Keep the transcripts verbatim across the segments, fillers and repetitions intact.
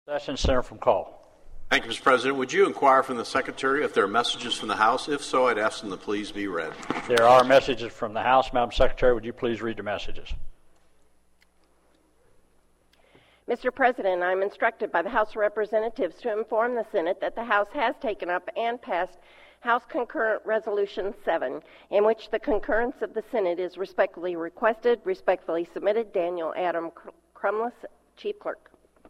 Session, Senator from Call. Thank you, Mister President. Would you inquire from the Secretary if there are messages from the House? If so, I'd ask them to please be read. There are messages from the House. Madam Secretary, would you please read the messages? Mister President, I'm instructed by the House of Representatives to inform the Senate that the House has taken up and passed House Concurrent Resolution seven, in which the concurrence of the Senate is respectfully requested. Respectfully submitted, Daniel Adam Crumless, Chief Clerk.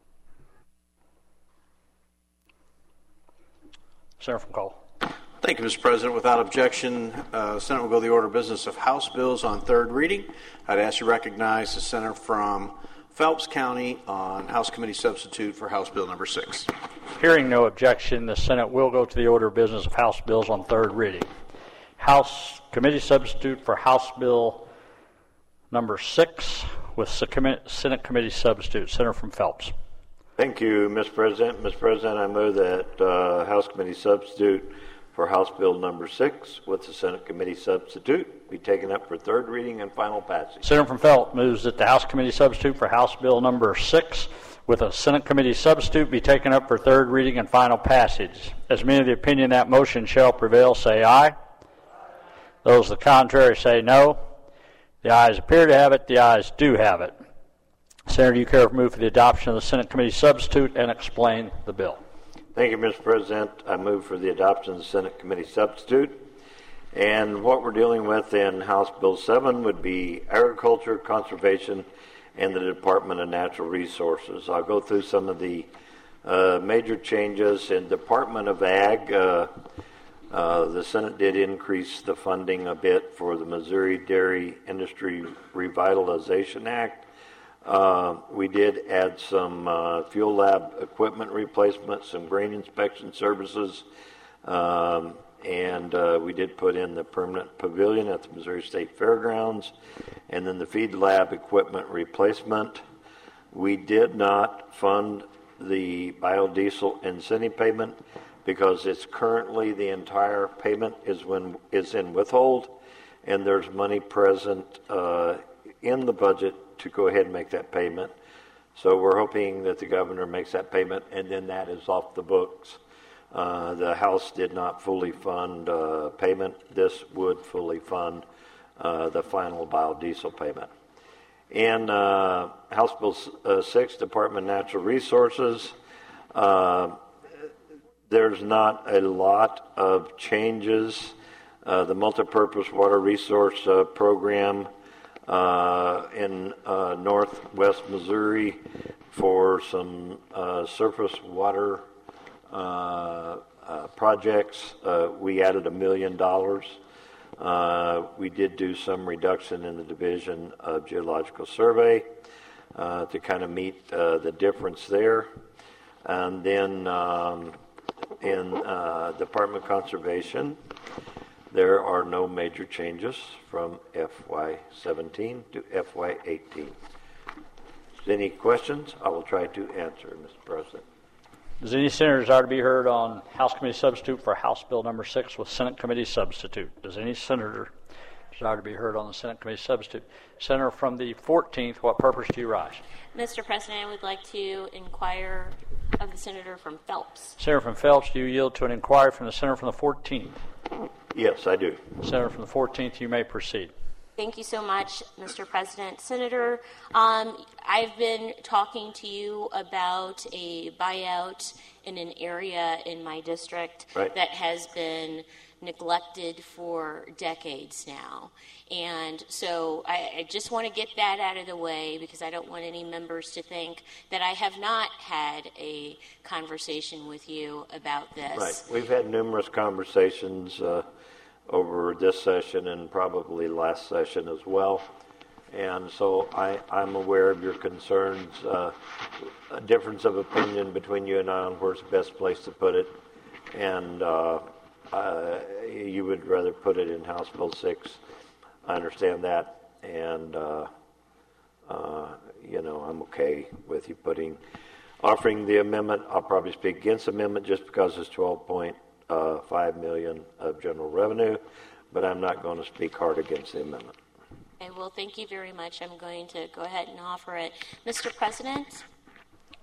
Senator from Cole. Thank you, Mister President. Without objection, uh, Senate will go to the order of business of House bills on third reading. I'd ask you to recognize the Senator from Phelps County on House Committee Substitute for House Bill number six. Hearing no objection, the Senate will go to the order of business of House bills on third reading. House Committee Substitute for House Bill number six with Senate Committee Substitute. Senator from Phelps. Thank you, Mister President. Mister President, I move that uh, House Committee Substitute for House Bill number six with the Senate Committee Substitute be taken up for third reading and final passage. Senator from Phelps moves that the House Committee Substitute for House Bill number six with a Senate Committee Substitute be taken up for third reading and final passage. As many of the opinion that motion shall prevail, say aye. Aye. Those the contrary say no. The ayes appear to have it. The ayes do have it. Senator, do you care to move for the adoption of the Senate Committee Substitute and explain the bill? Thank you, Mister President. I move for the adoption of the Senate Committee Substitute. And what we're dealing with in House Bill seven would be agriculture, conservation, and the Department of Natural Resources. I'll go through some of the uh, major changes in Department of Ag. Uh, uh, the Senate did increase the funding a bit for the Missouri Dairy Industry Revitalization Act. Uh, we did add some uh, fuel lab equipment replacement, some grain inspection services, um, and uh, we did put in the permanent pavilion at the Missouri State Fairgrounds, and then the feed lab equipment replacement. We did not fund the biodiesel incentive payment because it's currently the entire payment is when is in withhold, and there's money present uh, in the budget to go ahead and make that payment. So we're hoping that the governor makes that payment, and then that is off the books. Uh, the House did not fully fund uh, payment. This would fully fund uh, the final biodiesel payment. In uh, House Bill uh, six, Department of Natural Resources, uh, there's not a lot of changes. Uh, the multipurpose water resource uh, program Uh, in uh, northwest Missouri for some uh, surface water uh, uh, projects. Uh, we added a million dollars. Uh, we did do some reduction in the Division of Geological Survey uh, to kind of meet uh, the difference there. And then um, in uh, Department of Conservation, there are no major changes from F Y seventeen to F Y eighteen. Any questions? I will try to answer, Mister President. Does any senator desire to be heard on House Committee Substitute for House Bill number six with Senate Committee Substitute? Does any senator desire to be heard on the Senate Committee Substitute? Senator from the fourteenth, what purpose do you rise? Mister President, I would like to inquire of the senator from Phelps. Senator from Phelps, do you yield to an inquiry from the senator from the fourteenth? Yes, I do. Senator from the fourteenth, you may proceed. Thank you so much, Mister President. Senator, um, I've been talking to you about a buyout in an area in my district right. that has been neglected for decades now. And so I, I just want to get that out of the way because I don't want any members to think that I have not had a conversation with you about this. Right. We've had numerous conversations uh, over this session and probably last session as well. And so I, I'm aware of your concerns, uh, a difference of opinion between you and I on where's the best place to put it. And uh, uh, you would rather put it in House Bill six. I understand that. And, uh, uh, you know, I'm okay with you putting, offering the amendment. I'll probably speak against the amendment just because it's twelve point five million dollars of general revenue, but I'm not going to speak hard against the amendment. Okay, well, thank you very much. I'm going to go ahead and offer it. Mister President?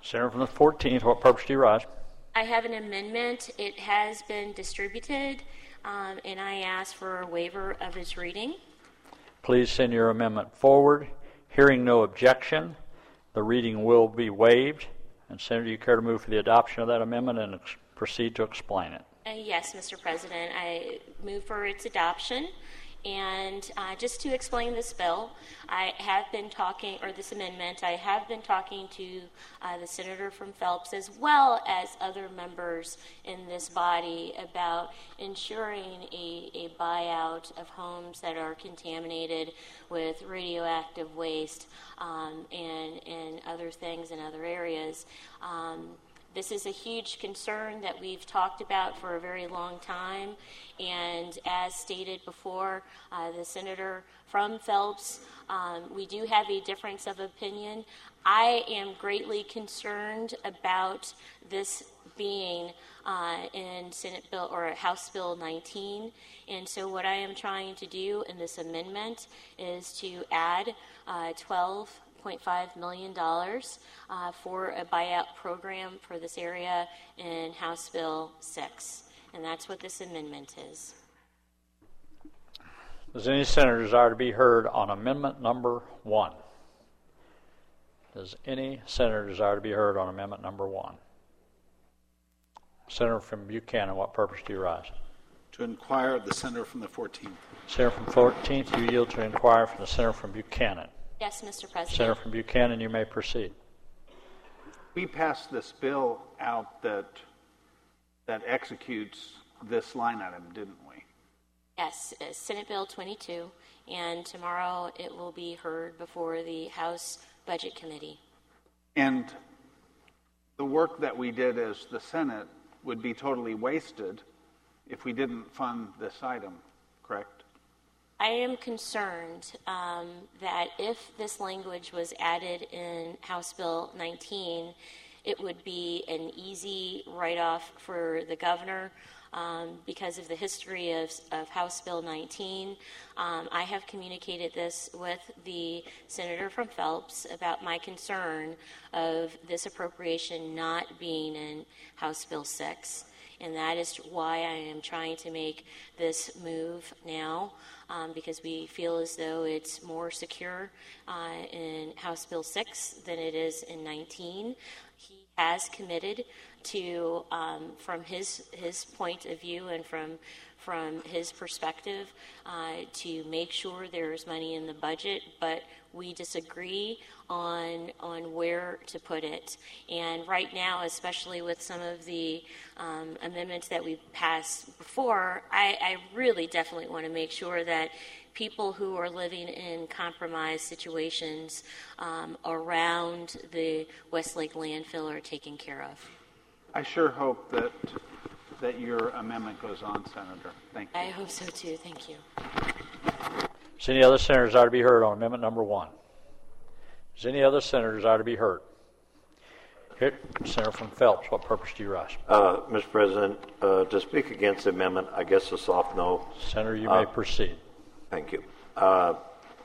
Senator from the fourteenth, what purpose do you rise? I have an amendment. It has been distributed, um, and I ask for a waiver of its reading. Please send your amendment forward. Hearing no objection, the reading will be waived. And Senator, do you care to move for the adoption of that amendment and ex- proceed to explain it? Uh, yes, Mister President. I move for its adoption. And uh, just to explain this bill, I have been talking, or this amendment, I have been talking to uh, the senator from Phelps as well as other members in this body about ensuring a, a buyout of homes that are contaminated with radioactive waste um, and, and other things in other areas. Um, This is a huge concern that we've talked about for a very long time, and as stated before, uh, the senator from Phelps, um, we do have a difference of opinion. I am greatly concerned about this being uh, in Senate Bill or House Bill nineteen, and so what I am trying to do in this amendment is to add uh, twelve point five million dollars uh, for a buyout program for this area in House Bill six. And that's what this amendment is. Does any senator desire to be heard on amendment number one? Does any senator desire to be heard on amendment number one? Senator from Buchanan, what purpose do you rise? To inquire of the senator from the fourteenth. Senator from fourteenth, you yield to inquire from the senator from Buchanan. Yes, Mister President. Senator from Buchanan, you may proceed. We passed this bill out that that executes this line item, didn't we? Yes, uh, Senate Bill twenty-two, and tomorrow it will be heard before the House Budget Committee. And the work that we did as the Senate would be totally wasted if we didn't fund this item, correct? I am concerned um, that if this language was added in House Bill nineteen, it would be an easy write-off for the governor um, because of the history of, of House Bill nineteen. Um, I have communicated this with the senator from Phelps about my concern of this appropriation not being in House Bill six. And that is why I am trying to make this move now, um, because we feel as though it's more secure uh, in House Bill six than it is in nineteen. He has committed to, um, from his his point of view and from from his perspective, uh, to make sure there is money in the budget, but we disagree on on where to put it. And right now, especially with some of the um, amendments that we've passed before, I, I really definitely want to make sure that people who are living in compromised situations um, around the Westlake landfill are taken care of. I sure hope that that your amendment goes on, Senator. Thank you. I hope so too. Thank you. Does any other senator desire to be heard on amendment number one? Does any other senator desire to be heard? Here, Senator from Phelps, what purpose do you rise? Uh, Mister President, uh, to speak against the amendment, I guess a soft no. Senator, you Uh, may proceed. Thank you. Uh,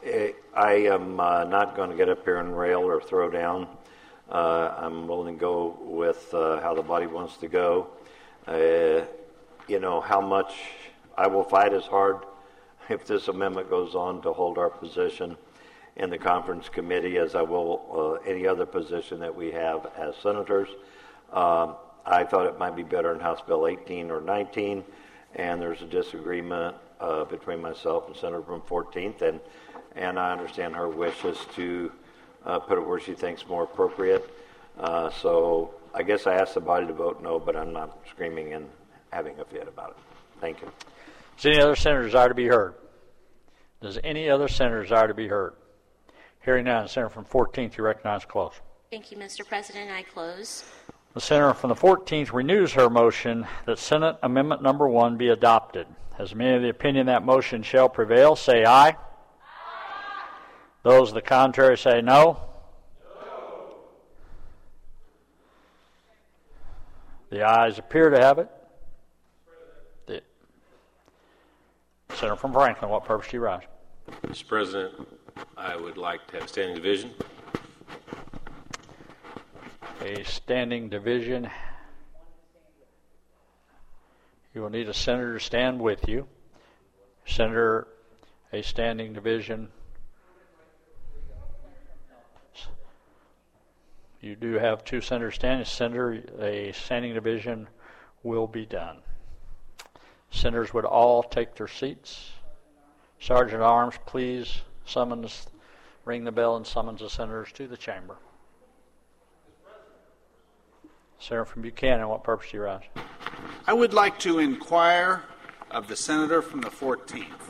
I am uh, not going to get up here and rail or throw down. Uh, I'm willing to go with uh, how the body wants to go. Uh, you know, how much I will fight as hard if this amendment goes on to hold our position in the conference committee as I will uh, any other position that we have as senators. Um, I thought it might be better in House Bill eighteen or nineteen, and there's a disagreement uh, between myself and Senator from fourteenth, and, and I understand her wishes to uh, put it where she thinks more appropriate. Uh, so I guess I asked the body to vote no, but I'm not screaming and having a fit about it. Thank you. Does any other senator desire to be heard? Does any other senator desire to be heard? Hearing none, Senator from fourteenth, you recognize close. Thank you, Mister President. I close. The senator from the fourteenth renews her motion that Senate Amendment Number one be adopted. As many of the opinion that motion shall prevail, say aye. Aye. Those of the contrary say no. No. The ayes appear to have it. The senator from Franklin, what purpose do you rise? Mister President, I would like to have standing division. a standing division. You will need a senator to stand with you. Senator, a standing division. You do have two senators standing. Senator, a standing division will be done. Senators would all take their seats. Sergeant at Arms, please summons, ring the bell and summons the senators to the chamber. Senator from Buchanan, what purpose do you rise? I would like to inquire of the senator from the fourteenth.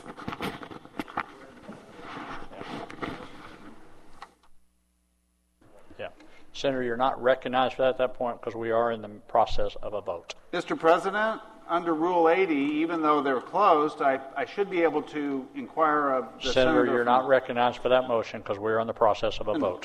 Yeah. Senator, you're not recognized for that at that point because we are in the process of a vote. Mister President, under Rule eighty, even though they're closed, I, I should be able to inquire of the senator. Senator, you're from not recognized for that motion because we're in the process of a vote.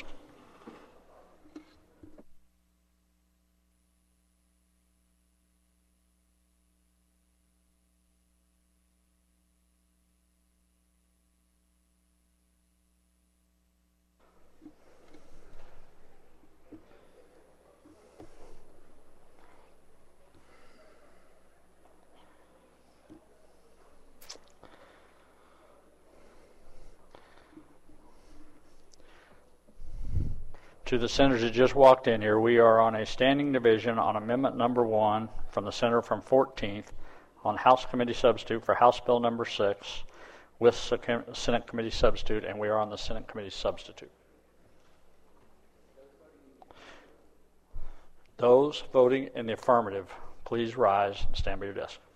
To the senators that just walked in here, we are on a standing division on amendment number one from the senator from fourteenth on House Committee substitute for House Bill number six with Senate Committee substitute, and we are on the Senate Committee substitute. Those voting in the affirmative, please rise and stand by your desk.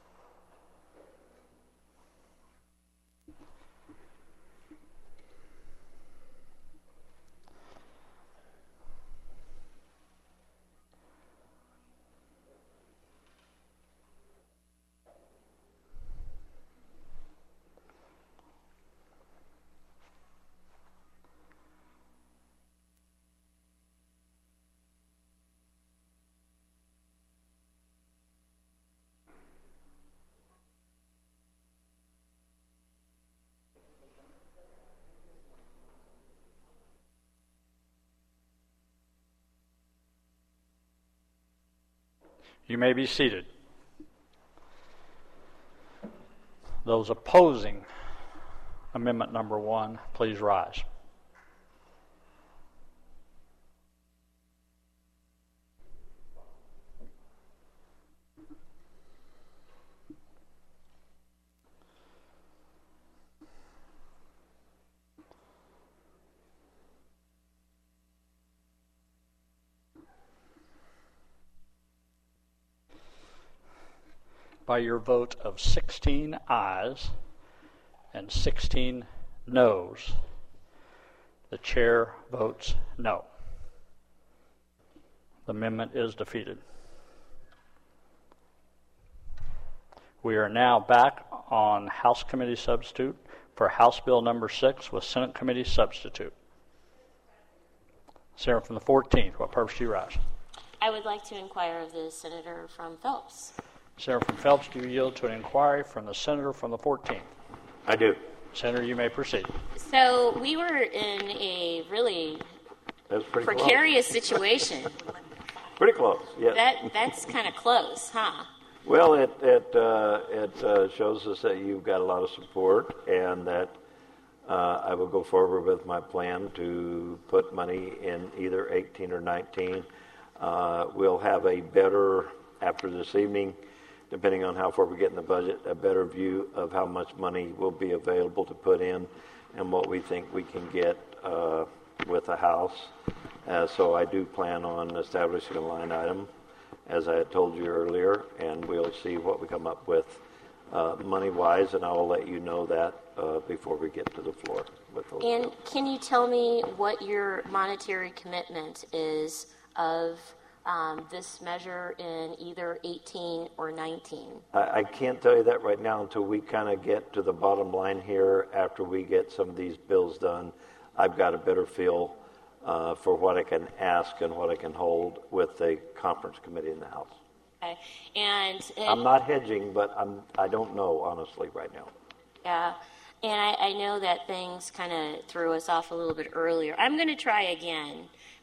You may be seated. Those opposing amendment number one, please rise. By your vote of sixteen ayes and sixteen noes, the chair votes no. The amendment is defeated. We are now back on House Committee substitute for House Bill number six with Senate Committee substitute. Senator from the fourteenth, what purpose do you rise? I would like to inquire of the senator from Phelps. Senator from Phelps, do you yield to an inquiry from the senator from the fourteenth? I do. Senator, you may proceed. So we were in a really That's pretty precarious close. situation. Pretty close, yes. That that's kind of close, huh? Well, it it uh, it uh, shows us that you've got a lot of support, and that uh, I will go forward with my plan to put money in either eighteen or nineteen. Uh, we'll have a better, after this evening, depending on how far we get in the budget, a better view of how much money will be available to put in and what we think we can get uh, with the House. Uh, so I do plan on establishing a line item, as I had told you earlier, and we'll see what we come up with uh, money-wise, and I will let you know that uh, before we get to the floor with those And bills. can you tell me what your monetary commitment is of Um, this measure in either eighteen or nineteen? I, I can't tell you that right now until we kind of get to the bottom line here. After we get some of these bills done, I've got a better feel uh, for what I can ask and what I can hold with the conference committee in the House. Okay. And, and I'm not hedging, but I'm, I don't know, honestly, right now. Yeah, and I, I know that things kind of threw us off a little bit earlier. I'm going to try again,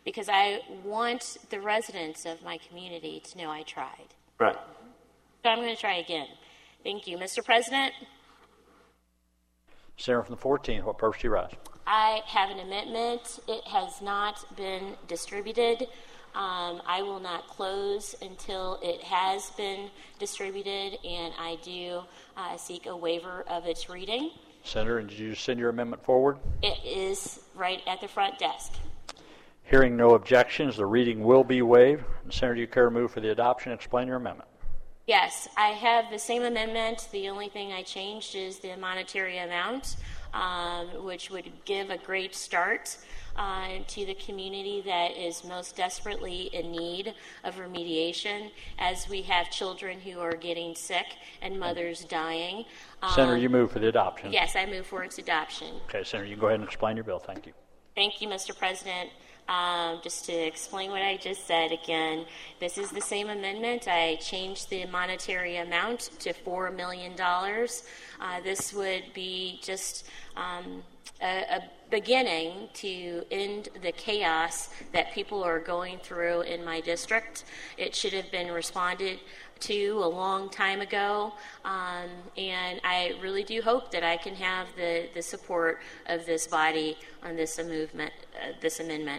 because I want the residents of my community to know I tried. Right. So I'm going to try again. Thank you. Mister President? Senator from the fourteenth, what purpose do you rise? I have an amendment. It has not been distributed. Um, I will not close until it has been distributed, and I do uh, seek a waiver of its reading. Senator, and did you send your amendment forward? It is right at the front desk. Hearing no objections, the reading will be waived. Senator, do you care to move for the adoption and explain your amendment? Yes, I have the same amendment. The only thing I changed is the monetary amount, um, which would give a great start uh, to the community that is most desperately in need of remediation, as we have children who are getting sick and mothers dying. Um, Senator, you move for the adoption. Yes, I move for its adoption. Okay, Senator, you can go ahead and explain your bill. Thank you. Thank you, Mister President. Um, just to explain what I just said again, this is the same amendment. I changed the monetary amount to four million dollars. Uh, this would be just um, a, a beginning to end the chaos that people are going through in my district. It should have been responded to a long time ago, um, and I really do hope that I can have the, the support of this body on this movement, uh, this amendment.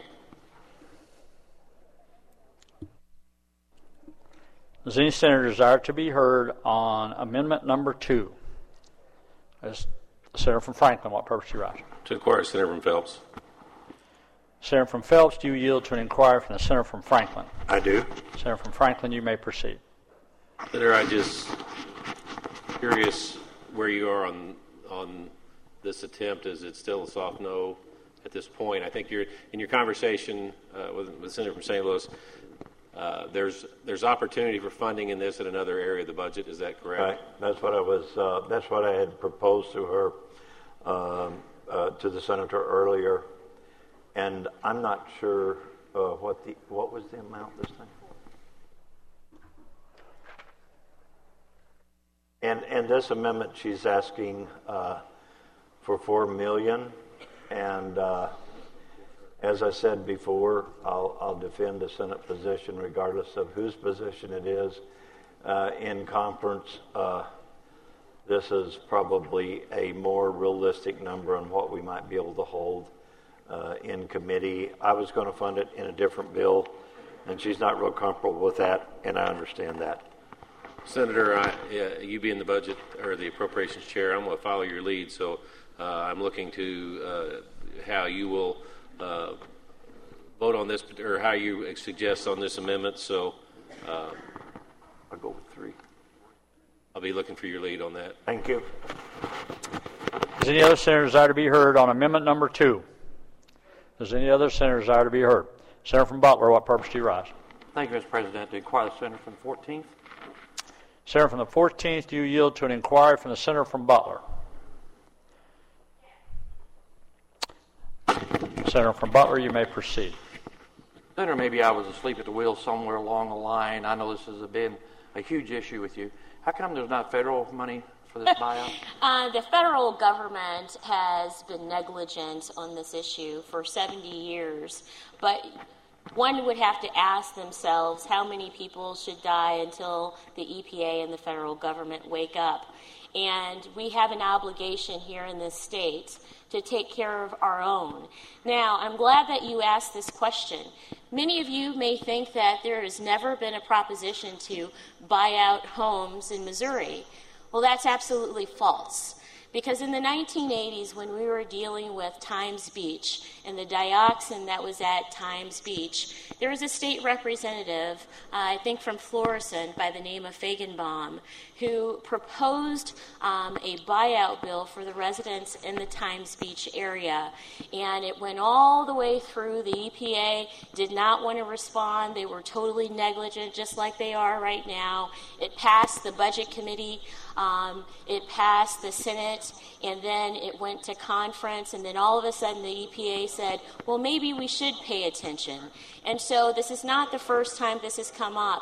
Does any senator desire to be heard on amendment number two? As Senator from Franklin, what purpose do you rise? To inquire, Senator from Phelps. Senator from Phelps, do you yield to an inquiry from the Senator from Franklin? I do. Senator from Franklin, you may proceed. Senator, I just curious where you are on on this attempt. Is it still a soft no at this point? I think you're in your conversation uh, with, with Senator from Saint Louis. Uh, there's there's opportunity for funding in this in another area of the budget. Is that correct? Right. That's what I was. Uh, that's what I had proposed to her, um, uh, to the senator earlier, and I'm not sure uh, what the what was the amount this thing. And and this amendment, she's asking uh, for four million, and. Uh, As I said before, I'll, I'll defend the Senate position regardless of whose position it is. Uh, in conference, uh, this is probably a more realistic number on what we might be able to hold uh, in committee. I was going to fund it in a different bill, and she's not real comfortable with that, and I understand that. Senator, I, uh, you being the budget or the appropriations chair, I'm going to follow your lead. So uh, I'm looking to uh, how you will Uh, vote on this, or how you suggest on this amendment. So uh, I'll go with three. I'll be looking for your lead on that. Thank you. Does any other senator desire to be heard on amendment number two? Does any other senator desire to be heard? Senator from Butler, what purpose do you rise? Thank you, Mister President. To inquire the senator from the fourteenth. Senator from the fourteenth, do you yield to an inquiry from the senator from Butler? Senator from Butler, you may proceed. Senator, maybe I was asleep at the wheel somewhere along the line. I know this has been a huge issue with you. How come there's not federal money for this buyout? uh, the federal government has been negligent on this issue for seventy years, but one would have to ask themselves how many people should die until the E P A and the federal government wake up. And we have an obligation here in this state to take care of our own. Now, I'm glad that you asked this question. Many of you may think that there has never been a proposition to buy out homes in Missouri. Well, that's absolutely false. Because in the nineteen eighties, when we were dealing with Times Beach and the dioxin that was at Times Beach, there was a state representative, uh, I think from Florissant, by the name of Feigenbaum, who proposed um, a buyout bill for the residents in the Times Beach area. And it went all the way through. The E P A did not want to respond. They were totally negligent, just like they are right now. It passed the Budget Committee. Um, it passed the Senate, and then it went to conference, and then all of a sudden the E P A said, well, maybe we should pay attention. And so this is not the first time this has come up.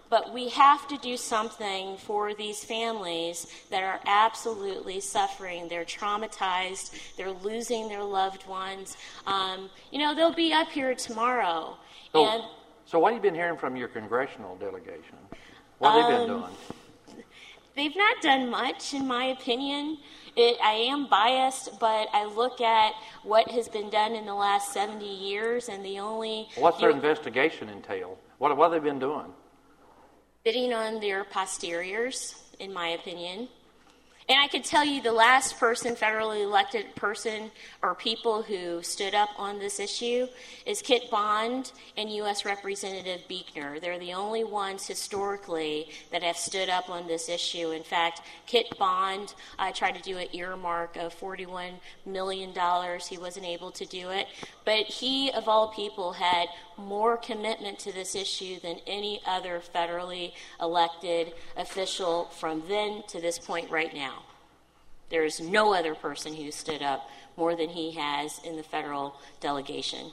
but we have to do something for these families that are absolutely suffering. They're traumatized. They're losing their loved ones. Um, you know, they'll be up here tomorrow. So, and so what have you been hearing from your congressional delegation? What have they been um, doing? They've not done much, in my opinion. It, I am biased, but I look at what has been done in the last seventy years, and the only... What's their you, investigation entail? What, what have they been doing? Bidding on their posteriors, in my opinion. And I could tell you the last person, federally elected person or people who stood up on this issue is Kit Bond and U S Representative Buechner. They're the only ones historically that have stood up on this issue. In fact, Kit Bond uh, tried to do an earmark of forty-one million dollars. He wasn't able to do it. But he, of all people, had more commitment to this issue than any other federally elected official from then to this point right now. There is no other person who stood up more than he has in the federal delegation.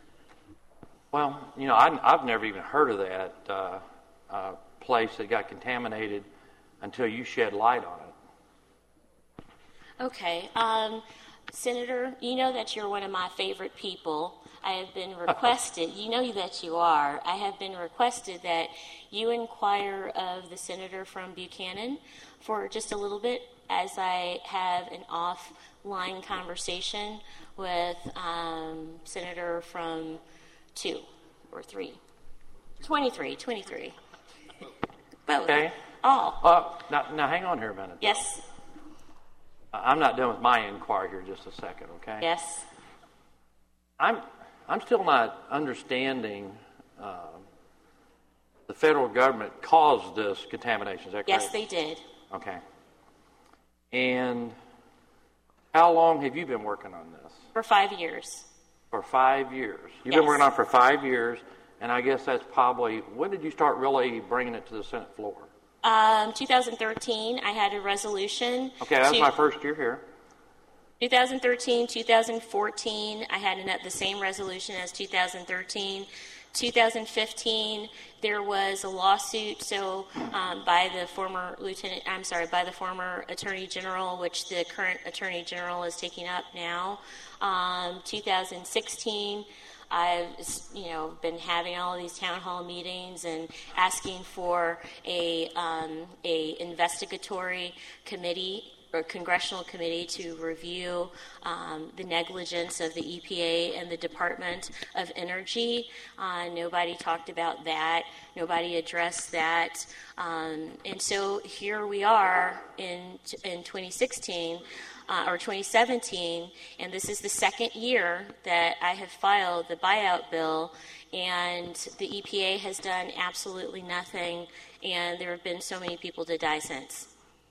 Well, you know, I, I've never even heard of that uh, uh, place that got contaminated until you shed light on it. Okay. Um, Senator, you know that you're one of my favorite people. I have been requested, you know that you are, I have been requested that you inquire of the senator from Buchanan for just a little bit as I have an offline conversation with um, Senator from two or three. twenty-three, twenty-three. Both. Okay. All. Uh, now, now, hang on here a minute. Yes. I'm not done with my inquiry here just a second, okay? Yes. I'm I'm still not understanding uh, the federal government caused this contamination. Is that correct? Yes, they did. Okay. And how long have you been working on this? For five years. For five years. You've Yes. been working on it for five years, and I guess that's probably, when did you start really bringing it to the Senate floor? Um, twenty thirteen, I had a resolution. Okay, that was to, my first year here. twenty thirteen, twenty fourteen, I had an, the same resolution as two thousand thirteen. twenty fifteen, there was a lawsuit, so um, by the former lieutenant, I'm sorry, by the former attorney general, which the current attorney general is taking up now. Um, two thousand sixteen, I've you know been having all of these town hall meetings and asking for a um, a investigatory committee or congressional committee to review um, the negligence of the E P A and the Department of Energy. Uh, nobody talked about that. Nobody addressed that. Um, and so here we are in in twenty sixteen. Uh, or twenty seventeen, and this is the second year that I have filed the buyout bill, and the E P A has done absolutely nothing, and there have been so many people to die since.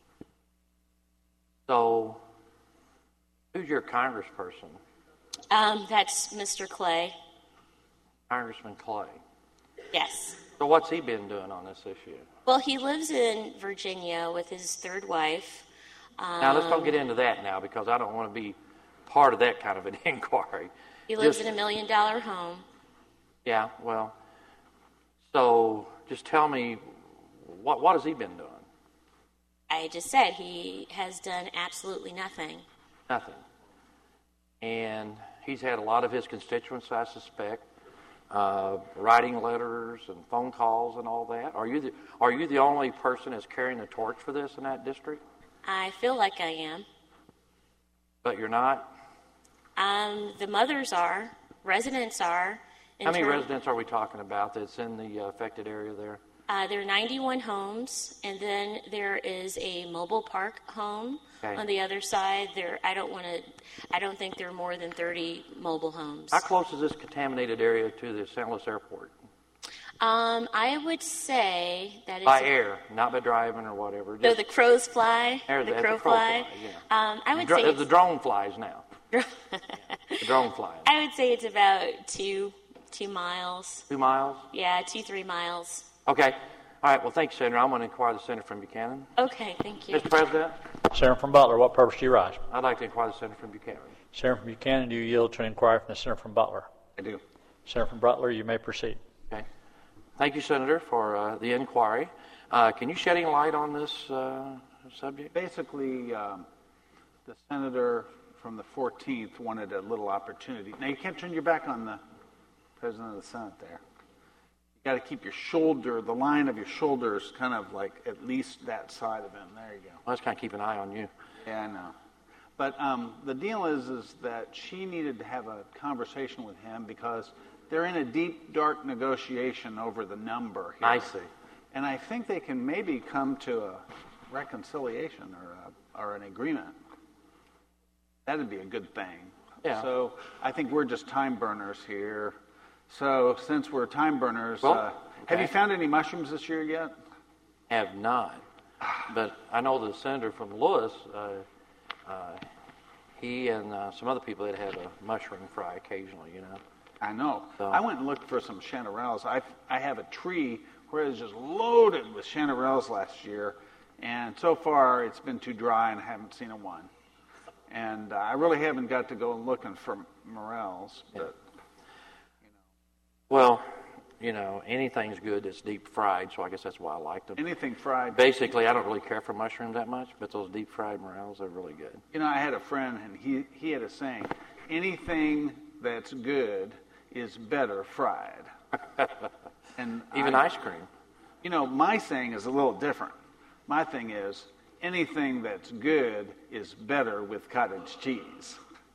So, who's your congressperson? Um, that's Mister Clay. Congressman Clay. Yes. So what's he been doing on this issue? Well, he lives in Virginia with his third wife. Um, Now, let's don't get into that now because I don't want to be part of that kind of an inquiry. He lives Just, in a million dollar home. Yeah, well, so just tell me, what what has he been doing? I just said he has done absolutely nothing. Nothing. And he's had a lot of his constituents, I suspect, uh, writing letters and phone calls and all that. Are you the, are you the only person that's carrying the torch for this in that district? I feel like I am. But you're not? Um, the mothers are. Residents are. How many term- residents are we talking about that's in the uh, affected area there? Uh, there are ninety-one homes, and then there is a mobile park home Okay. on the other side. There, I don't want to. I don't think there are more than thirty mobile homes. How close is this contaminated area to the Saint Louis airport? Um, I would say that it's By air, not by driving or whatever. So Just the crows fly. air, the that's crow a crow fly. fly, yeah. Um, I would Dro- say the it's, drone flies now. The drone flies. I would say it's about two two miles. Two miles? Yeah, two three miles. Okay. All right. Well, thanks, Senator. I'm going to inquire the Senator from Buchanan. Okay, thank you. Mister President, Senator from Butler, what purpose do you rise? I'd like to inquire the Senator from Buchanan. Senator from Buchanan, do you yield to an inquiry from the Senator from Butler? I do. Senator from Butler, you may proceed. Okay. Thank you, Senator, for uh, the inquiry. Uh, can you shed any light on this uh, subject? Basically, um, the senator from the fourteenth wanted a little opportunity. Now, you can't turn your back on the President of the Senate there. You got to keep your shoulder, the line of your shoulders kind of like at least that side of him. There you go. Well, let's kind of keep an eye on you. Yeah, I know. But um, the deal is, is that she needed to have a conversation with him because they're in a deep, dark negotiation over the number here. I see. And I think they can maybe come to a reconciliation or a, or an agreement. That'd be a good thing. Yeah. So I think we're just time burners here. So since we're time burners, Well, uh, okay. have you found any mushrooms this year yet? Have not. But I know the senator from Lewis, uh, uh, he and uh, some other people that have a mushroom fry occasionally, you know. I know. So- I went and looked for some chanterelles. I I have a tree where it was just loaded with chanterelles last year, and so far it's been too dry and I haven't seen a one. And uh, I really haven't got to go looking for morels, but Well, you know, anything's good that's deep fried, so I guess that's why I like them. anything fried. Basically, I don't really care for mushrooms that much, but those deep fried morels are really good. You know, I had a friend, and he, he had a saying, anything that's good is better fried. And Even I, ice cream. You know, my saying is a little different. My thing is, anything that's good is better with cottage cheese.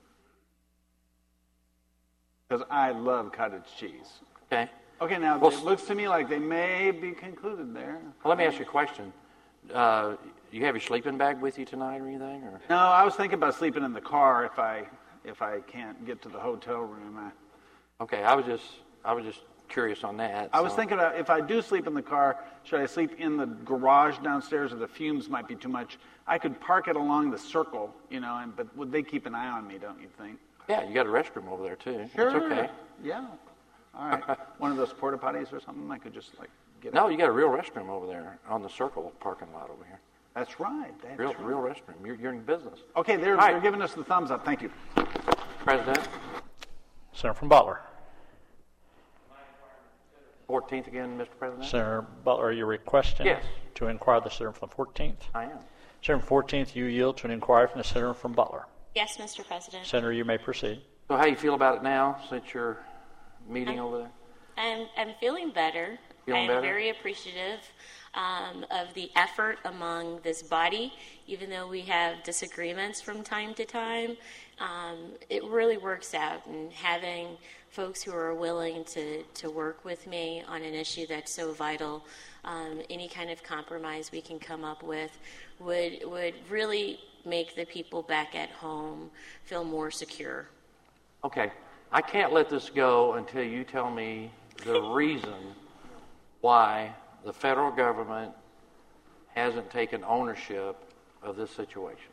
Because I love cottage cheese. Okay. Okay, now Well, it looks to me like they may be concluded there. Well, let me ask you a question. Uh, you have your sleeping bag with you tonight or anything? Or? No, I was thinking about sleeping in the car if I if I can't get to the hotel room. I, Okay, I was just I was just curious on that. I was so- thinking about if I do sleep in the car, should I sleep in the garage downstairs, or the fumes might be too much? I could park it along the circle, you know, and but would they keep an eye on me? Don't you think? Yeah, you got a restroom over there too. Sure. It's okay. Yeah. All right. One of those porta potties or something. I could just like get. No, out. you got a real restroom over there on the circle parking lot over here. That's right. That's Real, right. real restroom. You're, you're in business. Okay, they're All right. they're giving us the thumbs up. Thank you. President, Senator from Butler. fourteenth again, Mister President. Senator Butler, are you requesting Yes. to inquire the senator from the fourteenth? I am. Senator from fourteenth, you yield to an inquiry from the senator from Butler. Yes, Mister President. Senator, you may proceed. So, how you feel about it now since you're meeting I'm- over there? I'm, I'm feeling better. Feeling I'm better? very appreciative um, of the effort among this body, even though we have disagreements from time to time. Um, it really works out, and having folks who are willing to, to work with me on an issue that's so vital, um, any kind of compromise we can come up with would would really make the people back at home feel more secure. Okay. I can't let this go until you tell me the reason why the federal government hasn't taken ownership of this situation.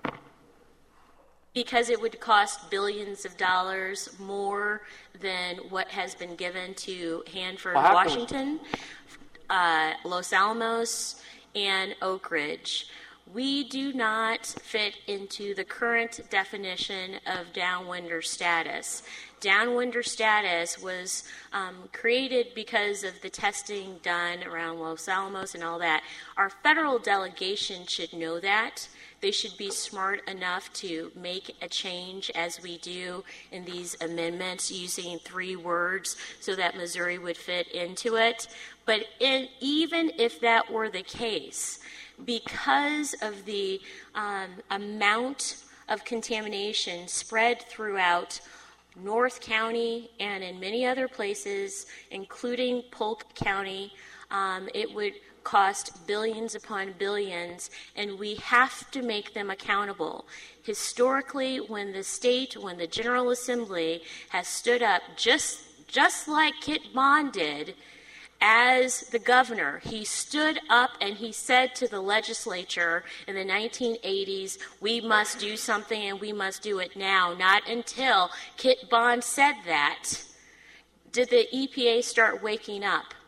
Because it would cost billions of dollars more than what has been given to Hanford, Well, how come- Washington, uh, Los Alamos, and Oak Ridge. We do not fit into the current definition of downwinder status. Downwinder status was um, created because of the testing done around Los Alamos and all that. Our federal delegation should know that. They should be smart enough to make a change, as we do in these amendments, using three words so that Missouri would fit into it. But in, even if that were the case, because of the um, amount of contamination spread throughout North County and in many other places, including Polk County, um, it would cost billions upon billions, and we have to make them accountable. Historically, when the state, when the General Assembly has stood up, just just like Kit Bond did, as the governor, he stood up and he said to the legislature in the nineteen eighties, we must do something and we must do it now. Not until Kit Bond said that did the E P A start waking up.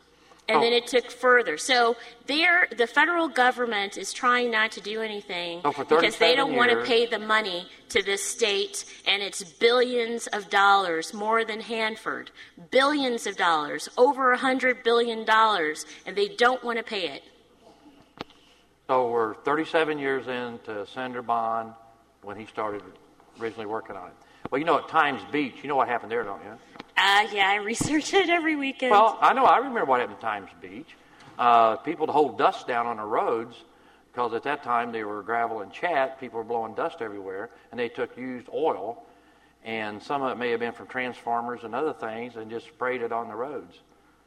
And Oh. then it took further. So there, the federal government is trying not to do anything So for because they don't thirty-seven want to years- pay the money to this state, and it's billions of dollars more than Hanford. Billions of dollars, over a hundred billion dollars, and they don't want to pay it. So we're thirty-seven years into Senator Bond when he started originally working on it. Well, you know, at Times Beach, you know what happened there, don't you? Uh, yeah, I research it every weekend. Well, I know. I remember what happened at Times Beach. Uh, people to hold dust down on the roads because at that time they were gravel and chat. People were blowing dust everywhere, and they took used oil, and some of it may have been from transformers and other things, and just sprayed it on the roads.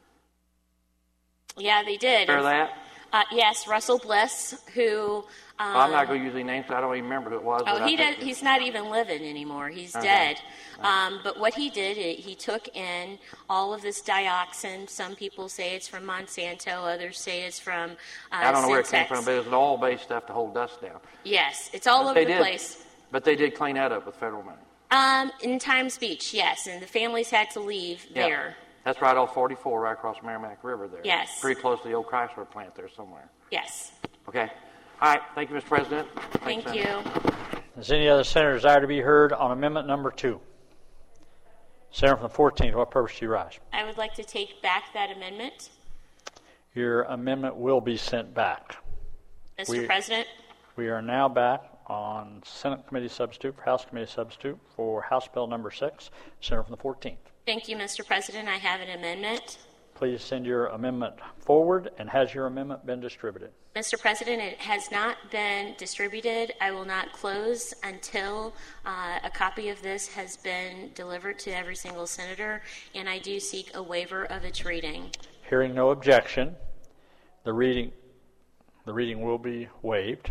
Yeah, they did. Remember that? Uh, yes, Russell Bliss, who. Um, Well, I'm not going to use any names. So I don't even remember who it was. Oh, but I he does, think- he's not even living anymore. He's Okay. dead. Um, but what he did, he he took in all of this dioxin. Some people say it's from Monsanto. Others say it's from uh, I don't know where it came Syntex. from, but it was an oil-based stuff to hold dust down. Yes, it's all But over they the did, place. But they did clean that up with federal money. Um, in Times Beach, yes, and the families had to leave Yeah. there. That's right off forty-four, right across Merrimack River there. Yes. Pretty close to the old Chrysler plant there somewhere. Yes. Okay. All right. Thank you, Mister President. Thank Thanks, you. Senator. Does any other senator desire to be heard on amendment number two? Senator from the fourteenth, what purpose do you rise? I would like to take back that amendment, Your amendment will be sent back. Mister We- President. We are now back on Senate Committee Substitute for House Committee Substitute for House Bill number six. Senator from the fourteenth. Thank you, Mister President. I have an amendment. Please send your amendment forward, and has your amendment been distributed? Mister President, it has not been distributed. I will not close until uh, a copy of this has been delivered to every single senator, and I do seek a waiver of its reading. Hearing no objection, the reading, the reading will be waived.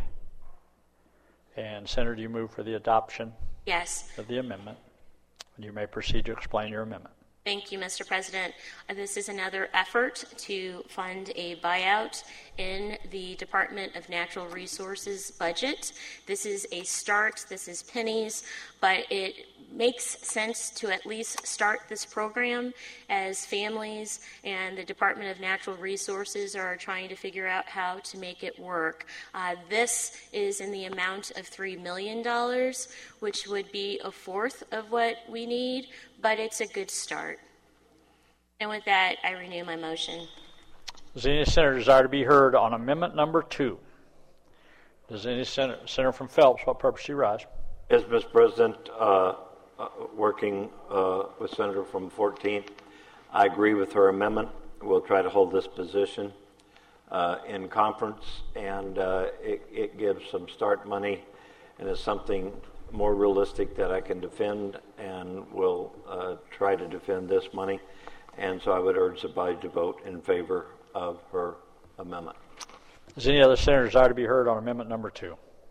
And Senator, do you move for the adoption Yes. of the amendment? And you may proceed to explain your amendment. Thank you, Mister President. Uh, This is another effort to fund a buyout in the Department of Natural Resources budget. This is a start. This is pennies, but it makes sense to at least start this program as families and the Department of Natural Resources are trying to figure out how to make it work. Uh, this is in the amount of three million dollars, which would be a fourth of what we need, but it's a good start. And with that, I renew my motion. Does any senator desire to be heard on amendment number two? Does any senator, Senator from Phelps, what purpose do you rise? Yes, Mister President, uh, uh, working uh, with Senator from fourteenth, I agree with her amendment. We'll try to hold this position uh, in conference, and uh, it, it gives some start money, and is something more realistic that I can defend, and will uh, try to defend this money. And so I would urge the body to vote in favor of her amendment. Does any other senator desire to be heard on amendment number two?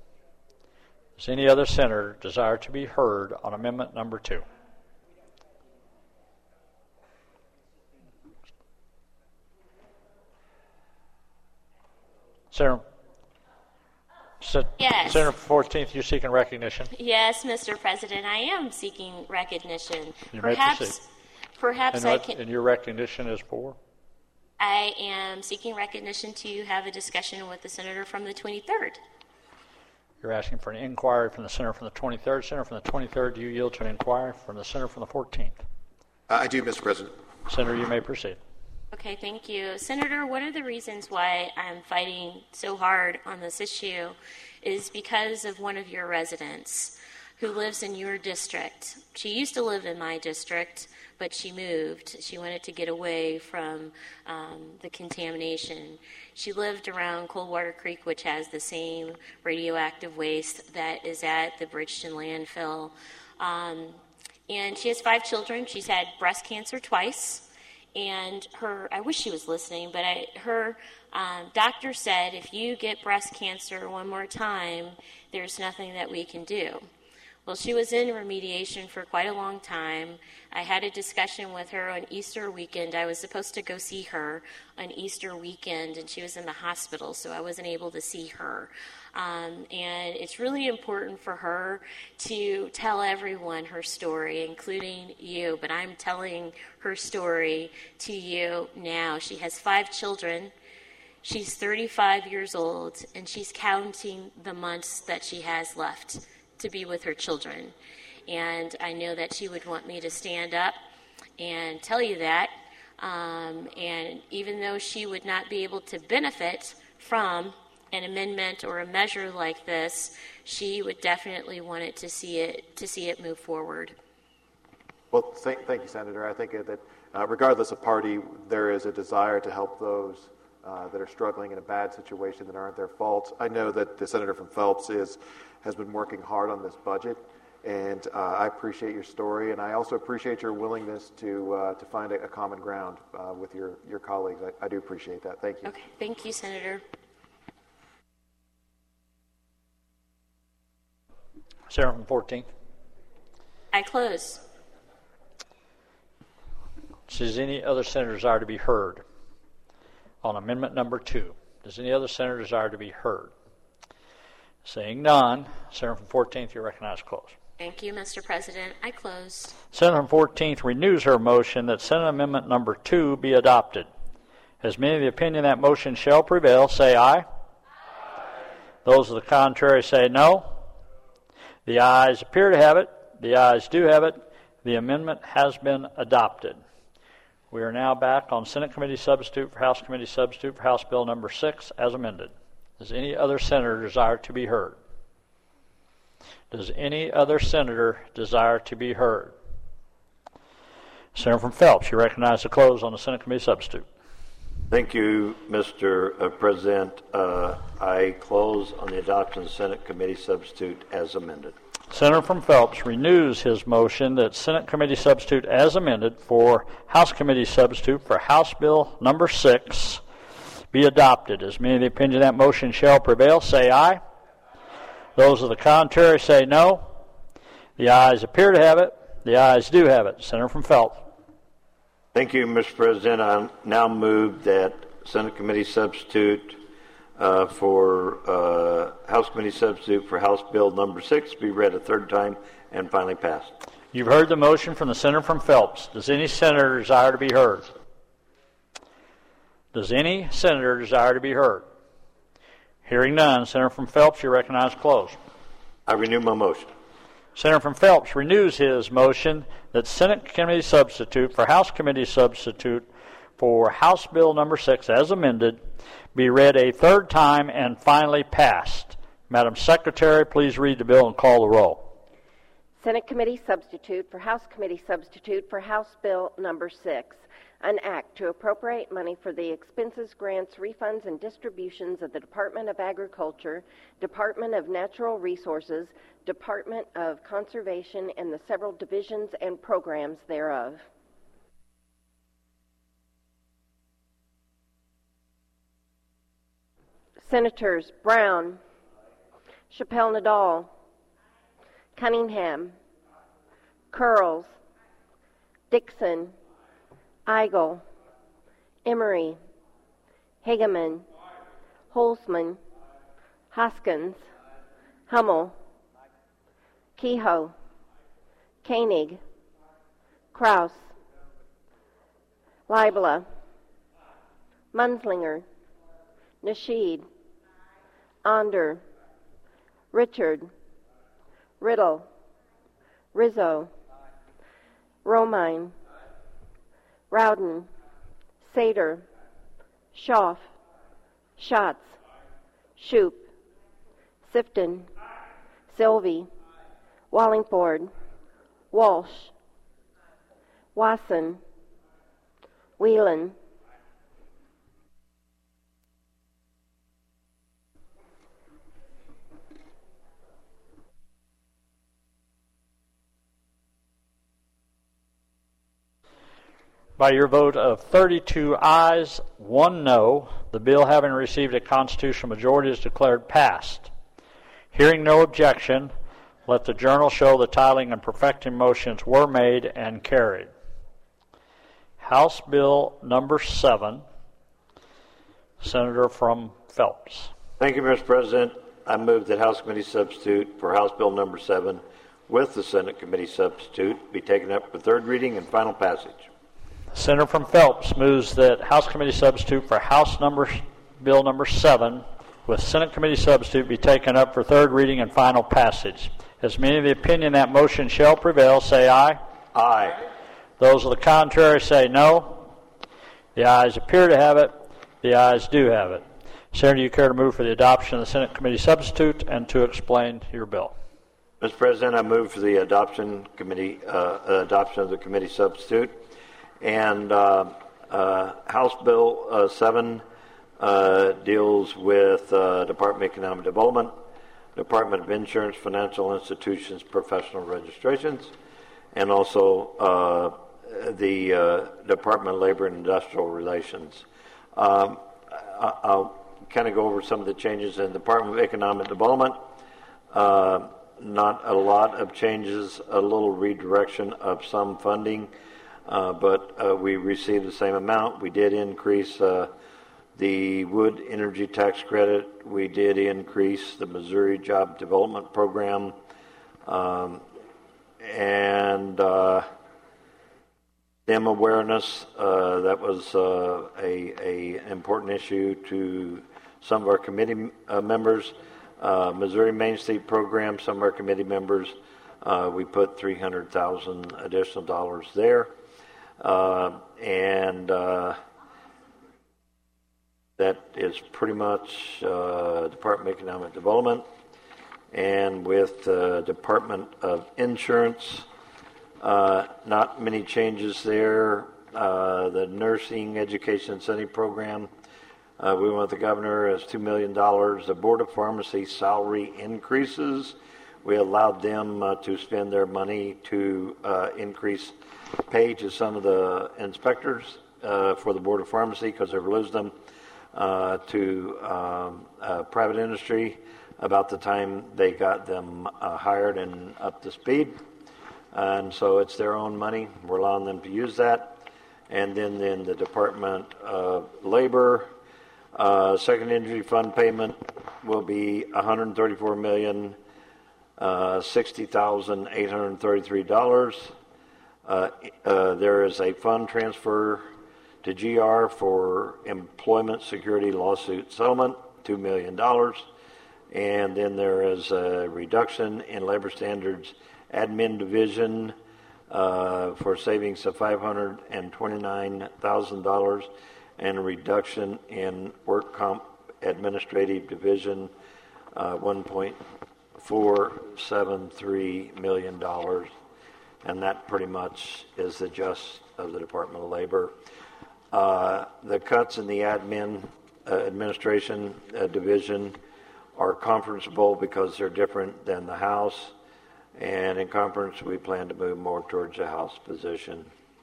Does any other senator desire to be heard on amendment number two? Senator, Se- Yes. Senator from fourteenth, you seeking recognition? Yes, Mister President, I am seeking recognition. You may perhaps, proceed. perhaps And, I what, can. and your recognition is for? I am seeking recognition to have a discussion with the senator from the twenty-third. You're asking for an inquiry from the senator from the twenty-third. Senator from the twenty-third, do you yield to an inquiry from the senator from the fourteenth? Uh, I do, Mister President. Senator, you may proceed. Okay, thank you. Senator, one of the reasons why I'm fighting so hard on this issue is because of one of your residents who lives in your district. She used to live in my district, but she moved. She wanted to get away from um, the contamination. She lived around Coldwater Creek, which has the same radioactive waste that is at the Bridgeton landfill. Um, and she has five children. She's had breast cancer twice. And her, I wish she was listening, but I, her um, doctor said, if you get breast cancer one more time, there's nothing that we can do. Well, she was in remediation for quite a long time. I had a discussion with her on Easter weekend. I was supposed to go see her on Easter weekend, and she was in the hospital, so I wasn't able to see her. Um, and it's really important for her to tell everyone her story, including you. But I'm telling her story to you now. She has five children. She's thirty-five years old, and she's counting the months that she has left to be with her children. And I know that she would want me to stand up and tell you that. Um, and even though she would not be able to benefit from an amendment or a measure like this, she would definitely want it to see it to see it move forward. Well, th- thank you, Senator. I think that uh, regardless of party, there is a desire to help those uh, that are struggling in a bad situation that aren't their fault. I know that the senator from Phelps is has been working hard on this budget, and uh, I appreciate your story, and I also appreciate your willingness to uh, to find a, a common ground uh, with your, your colleagues. I, I do appreciate that. Thank you. Okay, thank you, Senator. Senator from fourteenth. I close. Does any other senator desire to be heard on amendment number two? Does any other senator desire to be heard? Seeing none, Senator from fourteenth, you're recognized to close. Thank you, Mister President. I close. Senator from fourteenth renews her motion that Senate Amendment number two be adopted. As many of the opinion that motion shall prevail, say aye. Aye. Those of the contrary say no. The ayes appear to have it. The ayes do have it. The amendment has been adopted. We are now back on Senate Committee Substitute for House Committee Substitute for House Bill number six as amended. Does any other senator desire to be heard? Does any other senator desire to be heard? Senator from Phelps, you recognize the close on the Senate Committee Substitute. Thank you, Mister President. Uh, I close on the adoption of the Senate Committee Substitute as amended. Senator from Phelps renews his motion that Senate Committee Substitute as amended for House Committee Substitute for House Bill number six be adopted. As many of the opinion that motion shall prevail, say aye. Those of the contrary say no. The ayes appear to have it. The ayes do have it. Senator from Phelps. Thank you, Mister President. I now move that Senate Committee Substitute uh, for uh, House Committee Substitute for House Bill number six be read a third time and finally passed. You've heard the motion from the senator from Phelps. Does any senator desire to be heard? Does any senator desire to be heard? Hearing none, Senator from Phelps, you recognize close. I renew my motion. Senator from Phelps renews his motion that Senate Committee Substitute for House Committee Substitute for House Bill number six as amended be read a third time and finally passed. Madam Secretary, please read the bill and call the roll. Senate Committee Substitute for House Committee Substitute for House Bill number six. An act to appropriate money for the expenses, grants, refunds, and distributions of the Department of Agriculture, Department of Natural Resources, Department of Conservation, and the several divisions and programs thereof. Senators Brown, Chappelle Nadal, Cunningham, Curls, Dixon, Eigel, Emery, Hageman, Holzman, Hoskins, Hummel, Kehoe, Koenig, Kraus, Leibler, Munslinger, Nasheed, Onder, Richard, Riddle, Rizzo, Romine, Rowden, Sater, Schaaf, Schatz, Shoup, Sifton, Sylvie, Wallingford, Walsh, Wasson, Whelan, By your vote of thirty-two ayes, one no, the bill having received a constitutional majority is declared passed. Hearing no objection, Let the journal show the titling and perfecting motions were made and carried. House Bill number seven, Senator from Phelps. Thank you, Mister President. I move that House Committee Substitute for House Bill number seven with the Senate Committee Substitute be taken up for third reading and final passage. Senator from Phelps moves that House Committee Substitute for House number Bill number seven with Senate Committee Substitute be taken up for third reading and final passage. As many of the opinion that motion shall prevail, say aye. Aye. Those of the contrary say no. The ayes appear to have it. The ayes do have it. Senator, do you care to move for the adoption of the Senate Committee Substitute and to explain your bill? Mister President, I move for the adoption committee uh, adoption of the committee substitute, and uh, uh, House Bill uh, seven uh, deals with uh, Department of Economic Development, Department of Insurance, Financial Institutions, Professional Registrations, and also uh, the uh, Department of Labor and Industrial Relations. Um, I- I'll kind of go over some of the changes in the Department of Economic Development. Uh, not a lot of changes, a little redirection of some funding, uh, but uh, we received the same amount. We did increase uh, the wood energy tax credit. We did increase the Missouri Job Development Program, um, and uh, STEM awareness. Uh, that was uh, a, a important issue to some of our committee uh, members. Uh, Missouri Main Street Program, some of our committee members, uh, we put three hundred thousand dollars additional dollars there. Uh, and uh, that is pretty much uh, Department of Economic Development. And with uh, Department of Insurance, uh, not many changes there. Uh, the Nursing Education Incentive Program, Uh, we went with the governor as two million dollars. The Board of Pharmacy salary increases. We allowed them uh, to spend their money to uh, increase pay to some of the inspectors uh, for the Board of Pharmacy because they were losing them uh, to um, uh, private industry about the time they got them uh, hired and up to speed. And so it's their own money. We're allowing them to use that. And then in the Department of Labor, Uh, second injury fund payment will be one hundred thirty-four million sixty thousand eight hundred thirty-three dollars. Uh, uh, there is a fund transfer to G R for employment security lawsuit settlement, two million dollars. And then there is a reduction in labor standards admin division uh, for savings of five hundred twenty-nine thousand dollars. And a reduction in work comp administrative division, uh, one point four seven three million dollars. And that pretty much is the gist of the Department of Labor. Uh, the cuts in the admin uh, administration uh, division are conferenceable because they're different than the House. And in conference, we plan to move more towards the House position.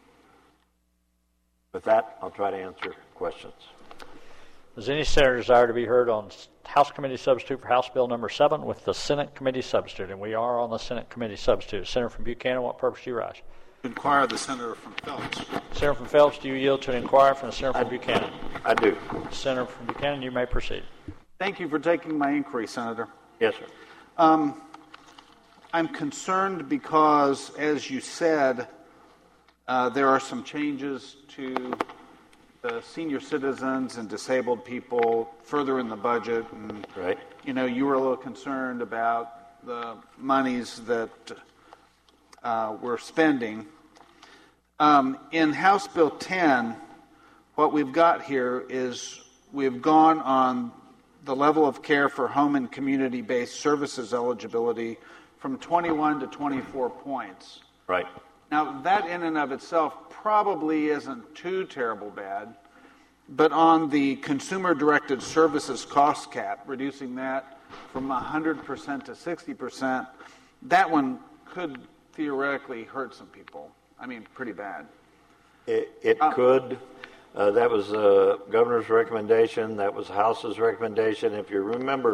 With that, I'll try to answer questions. Does any senator desire to be heard on House Committee Substitute for House Bill number seven with the Senate Committee Substitute? And we are on the Senate Committee Substitute. Senator from Buchanan, what purpose do you rise? Inquire the senator from Phelps. Senator from Phelps, do you yield to an inquiry from the Senator from I, Buchanan? I do. Senator from Buchanan, you may proceed. Thank you for taking my inquiry, Senator. Yes, sir. Um, I'm concerned because, as you said, uh, there are some changes to the senior citizens and disabled people further in the budget. And, right. you know, you were a little concerned about the monies that uh, we're spending. Um, in House Bill ten, what we've got here is we've gone on the level of care for home and community-based services eligibility from twenty-one to twenty-four points. Right. Now, that in and of itself probably isn't too terrible bad, but on the consumer-directed services cost cap, reducing that from one hundred percent to sixty percent, that one could theoretically hurt some people. I mean, pretty bad. It, it um, could. Uh, that was the governor's recommendation. That was the House's recommendation. If you remember,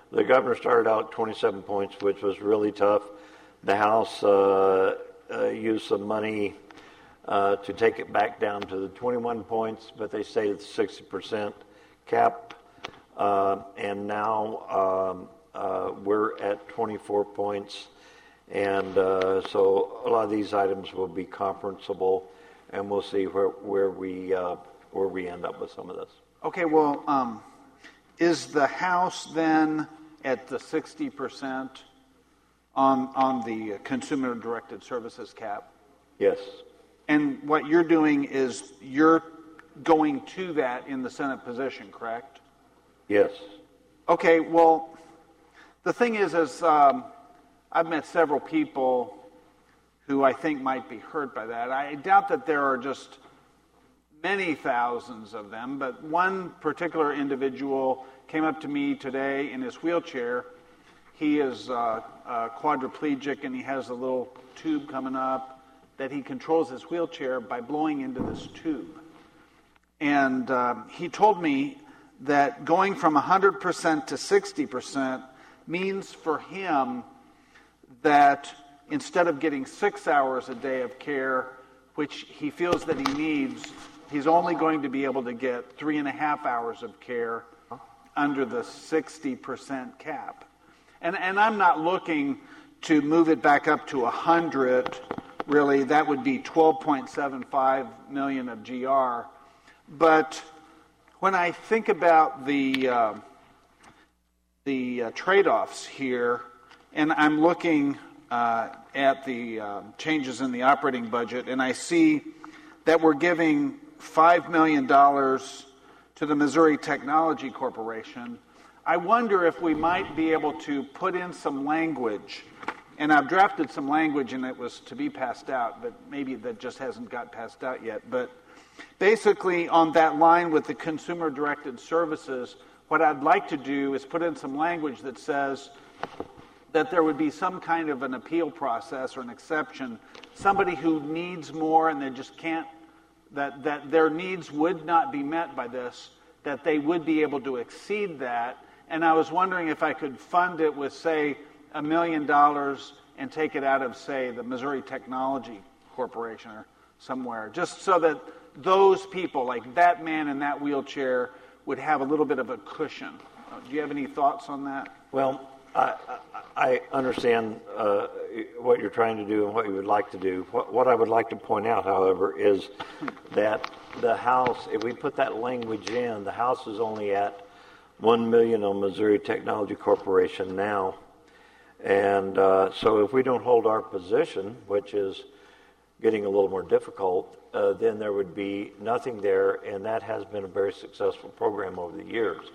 the governor started out twenty-seven points, which was really tough. The House uh, uh, used some money uh, to take it back down to the twenty-one points, but they stayed at the sixty percent cap. Uh, and now um, uh, we're at twenty-four points. And uh, so a lot of these items will be conferenceable, and we'll see where, where, we, uh, where we end up with some of this. Okay, well, um, is the House then at the sixty percent on, on the consumer-directed services cap? Yes. And what you're doing is you're going to that in the Senate position, correct? Yes. Okay, well, the thing is, is um, I've met several people who I think might be hurt by that. I doubt that there are just many thousands of them, but one particular individual came up to me today in his wheelchair. He is uh, uh, quadriplegic, and he has a little tube coming up that he controls his wheelchair by blowing into this tube. And uh, he told me that going from one hundred percent to sixty percent means for him that instead of getting six hours a day of care, which he feels that he needs, he's only going to be able to get three and a half hours of care under the sixty percent cap. And, and I'm not looking to move it back up to one hundred, really. That would be twelve point seven five million of G R. But when I think about the uh, the uh, trade-offs here, and I'm looking uh, at the uh, changes in the operating budget, and I see that we're giving five million dollars to the Missouri Technology Corporation, I wonder if we might be able to put in some language, and I've drafted some language and it was to be passed out, but maybe that just hasn't got passed out yet. But basically on that line with the consumer-directed services, what I'd like to do is put in some language that says that there would be some kind of an appeal process or an exception, somebody who needs more and they just can't, that, that their needs would not be met by this, that they would be able to exceed that. And I was wondering if I could fund it with, say, a million dollars and take it out of, say, the Missouri Technology Corporation or somewhere, just so that those people, like that man in that wheelchair, would have a little bit of a cushion. Uh, do you have any thoughts on that? Well, I, I understand uh, what you're trying to do and what you would like to do. What, what I would like to point out, however, is that the House, if we put that language in, the House is only at one million dollars on Missouri Technology Corporation now. And uh, so if we don't hold our position, which is getting a little more difficult, uh, then there would be nothing there, and that has been a very successful program over the years.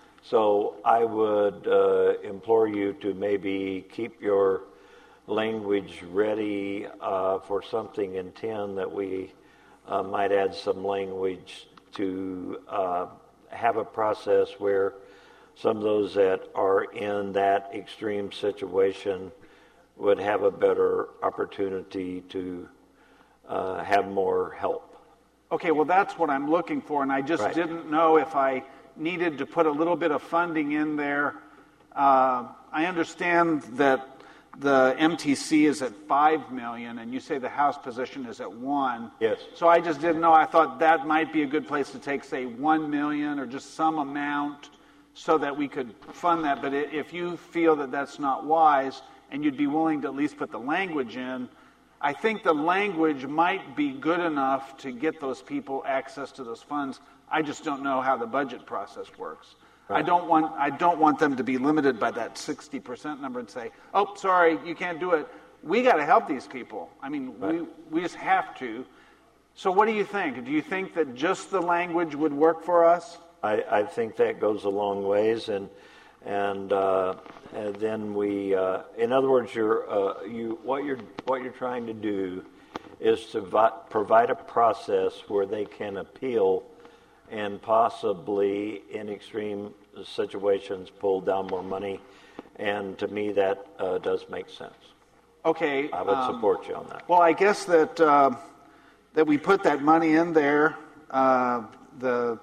So I would uh, implore you to maybe keep your language ready uh, for something in ten that we uh, might add some language to uh, have a process where some of those that are in that extreme situation would have a better opportunity to uh, have more help. Okay, well, that's what I'm looking for, and I just Right. didn't know if I needed to put a little bit of funding in there. Uh, I understand that the M T C is at five million dollars, and you say the House position is at one. Yes. So I just didn't know. I thought that might be a good place to take, say, one million dollars or just some amount so that we could fund that. But if you feel that that's not wise and you'd be willing to at least put the language in, I think the language might be good enough to get those people access to those funds. I just don't know how the budget process works. Right. I don't want I don't want them to be limited by that sixty percent number and say, "Oh, sorry, you can't do it." We got to help these people. I mean, right. we we just have to. So, what do you think? Do you think that just the language would work for us? I, I think that goes a long ways, and and, uh, and then we, uh, in other words, you're uh, you what you're what you're trying to do is to vi- provide a process where they can appeal and possibly in extreme situations pull down more money, and to me that uh, does make sense. Okay, I would um, support you on that. Well, I guess that uh, that we put that money in there. Uh, the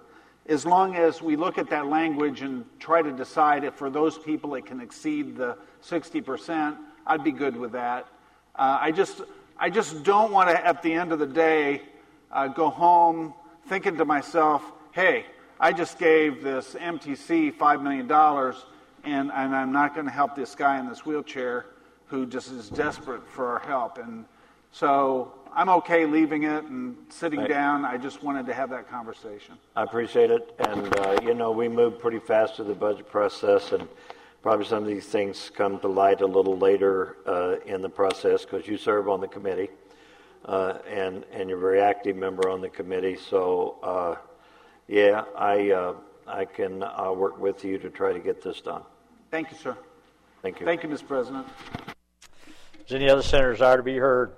as long as we look at that language and try to decide if for those people it can exceed the sixty percent, I'd be good with that. Uh, I just I just don't want to, at the end of the day, uh, go home thinking to myself, hey, I just gave this M T C five million dollars, and, and I'm not going to help this guy in this wheelchair who just is desperate for our help. And so I'm okay leaving it and sitting right. down. I just wanted to have that conversation. I appreciate it. And, uh, you know, we move pretty fast through the budget process, and probably some of these things come to light a little later uh, in the process because you serve on the committee, uh, and, and you're a very active member on the committee. So, uh, yeah, I, uh, I can uh, work with you to try to get this done. Thank you, sir. Thank you. Thank you, Mister President. Does any other senator desire to be heard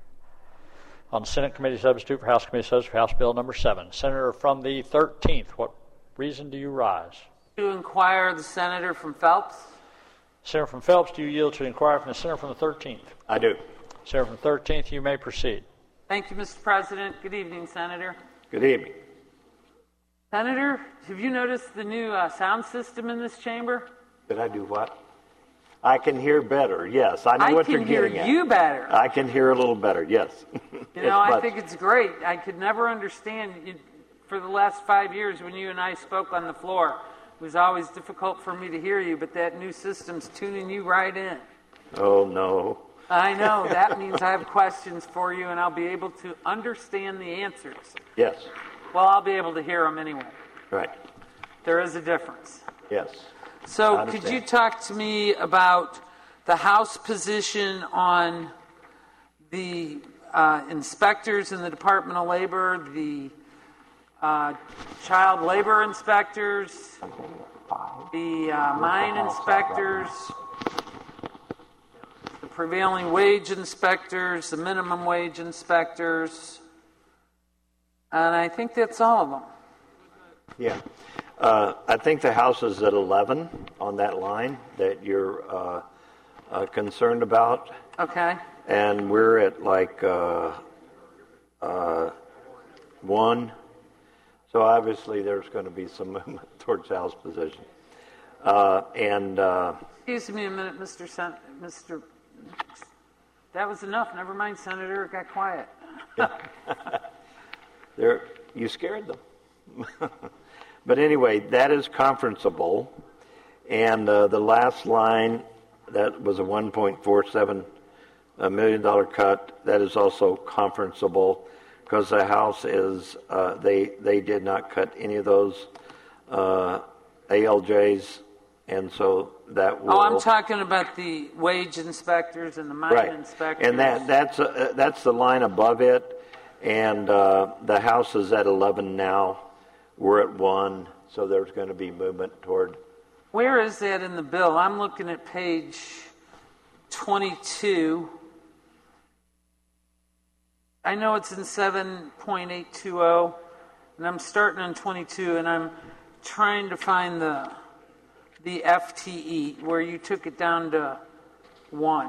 on Senate Committee Substitute for House Committee Substitute for House Bill number seven? Senator from the thirteenth, what reason do you rise? To inquire the senator from Phelps. Senator from Phelps, do you yield to inquire from the senator from the thirteenth? I do. Senator from the thirteenth, you may proceed. Thank you, Mister President. Good evening, Senator. Good evening. Senator, have you noticed the new uh, sound system in this chamber? Did I do what? I can hear better, yes. I know I what you're can hear getting at. you better. I can hear a little better, yes. You know, I think it's great. I could never understand, you, for the last five years when you and I spoke on the floor, it was always difficult for me to hear you, but that new system's tuning you right in. Oh, no. I know. That means I have questions for you, and I'll be able to understand the answers. Yes. Well, I'll be able to hear them anyway. Right. There is a difference. Yes. So could you talk to me about the House position on the uh, inspectors in the Department of Labor, the uh, child labor inspectors, the uh, mine inspectors, the prevailing wage inspectors, the minimum wage inspectors, and I think that's all of them. Yeah. Uh, I think the House is at eleven on that line that you're uh, uh, concerned about. Okay. And we're at like uh, uh, one. So obviously there's going to be some movement towards House position. Uh, and uh, Excuse me a minute, Mister Sen- Mister That was enough. Never mind, Senator. It got quiet. there, you scared them. But anyway, that is conferenceable. And uh, the last line, that was a one point four seven million dollars cut. That is also conferenceable because the House is, uh, they, they did not cut any of those uh, A L Js. And so that will... Oh, I'm talking about the wage inspectors and the mine right. inspectors. And that, that's, uh, that's the line above it. And uh, the House is at eleven now. We're at one, so there's going to be movement toward... Where is that in the bill? I'm looking at page twenty-two. I know it's in seven point eight two zero, and I'm starting on twenty-two, and I'm trying to find the the F T E, where you took it down to one.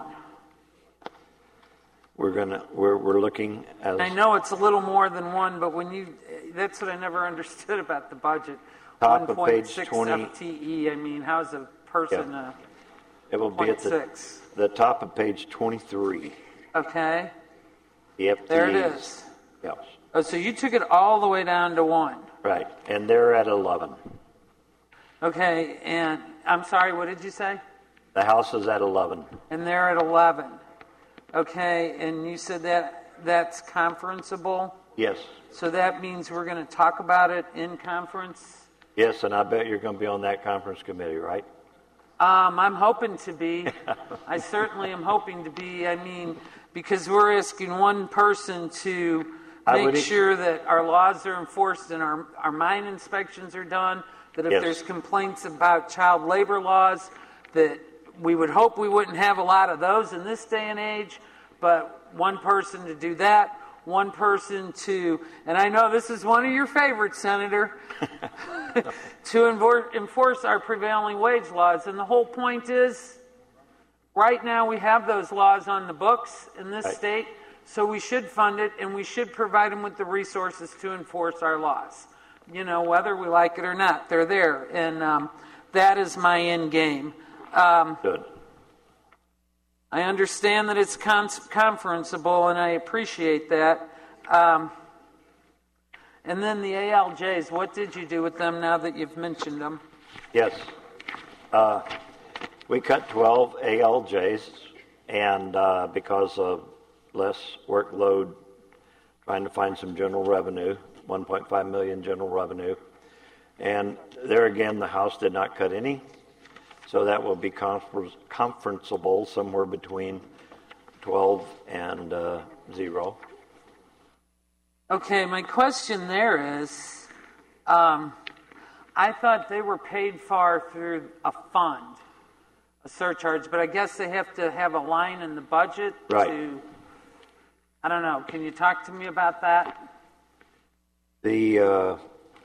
We're gonna we're we're looking at. I know it's a little more than one, but when you that's what I never understood about the budget. Top of page twenty. F T E. I mean, how's a person Yeah. uh, It will be at the, zero point six? the top of page twenty-three. Okay. The F T Es. There it is. Yes. Oh, so you took it all the way down to one. Right, and they're at eleven. Okay, and I'm sorry, what did you say? The House is at eleven. And they're at eleven. Okay, and you said that that's conferenceable? Yes. So that means we're going to talk about it in conference? Yes, and I bet you're going to be on that conference committee, right? Um, I'm hoping to be. I certainly am hoping to be. I mean, because we're asking one person to I make would- sure that our laws are enforced and our, our mine inspections are done, that if Yes. there's complaints about child labor laws, that we would hope we wouldn't have a lot of those in this day and age, but one person to do that, one person to, and I know this is one of your favorites, Senator, to enfor- enforce our prevailing wage laws. And the whole point is, right now we have those laws on the books in this Right. state, so we should fund it and we should provide them with the resources to enforce our laws. you know, whether we like it or not, they're there. And um, that is my end game. Um, Good. I understand that it's con- conferenceable, and I appreciate that. Um, and then the A L Js, what did you do with them now that you've mentioned them? Yes. Uh, we cut twelve A L Js, and uh, because of less workload, trying to find some general revenue, one point five million general revenue. And there again, the House did not cut any. So that will be confer- conferenceable somewhere between twelve and uh, zero. Okay, my question there is, um, I thought they were paid for through a fund, a surcharge, but I guess they have to have a line in the budget right. to, I don't know, can you talk to me about that? The, uh,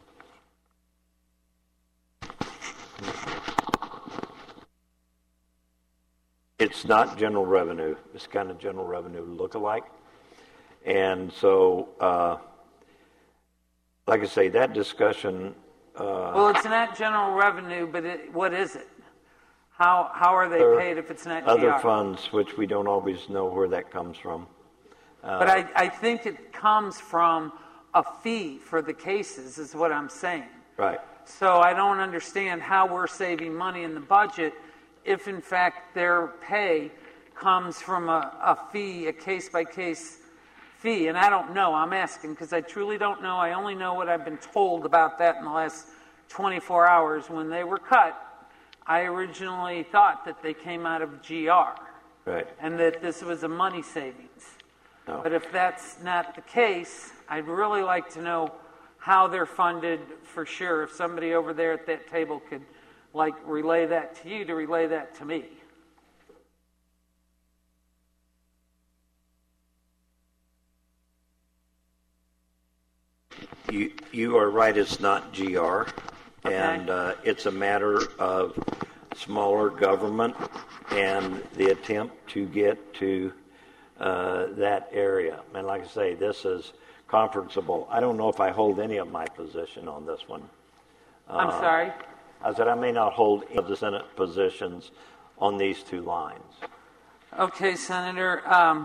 it's not general revenue. It's kind of general revenue look-alike. And so, uh, like I say, that discussion... Uh, well, it's not general revenue, but it, what is it? How how are they paid if it's not G R? Other funds, which we don't always know where that comes from. Uh, but I, I think it comes from a fee for the cases, is what I'm saying. Right. So I don't understand how we're saving money in the budget if, in fact, their pay comes from a, a fee, a case-by-case fee. And I don't know. I'm asking because I truly don't know. I only know what I've been told about that in the last twenty-four hours. When they were cut, I originally thought that they came out of G R. Right. And that this was a money savings. No. But if that's not the case, I'd really like to know how they're funded for sure. If somebody over there at that table could, like, relay that to you to relay that to me. You you are right. It's not G R, okay. and uh, it's a matter of smaller government and the attempt to get to uh, that area. And like I say, this is conferenceable. I don't know if I hold any of my position on this one. Uh, I'm sorry? I said I may not hold any of the Senate positions on these two lines. Okay, Senator. Um,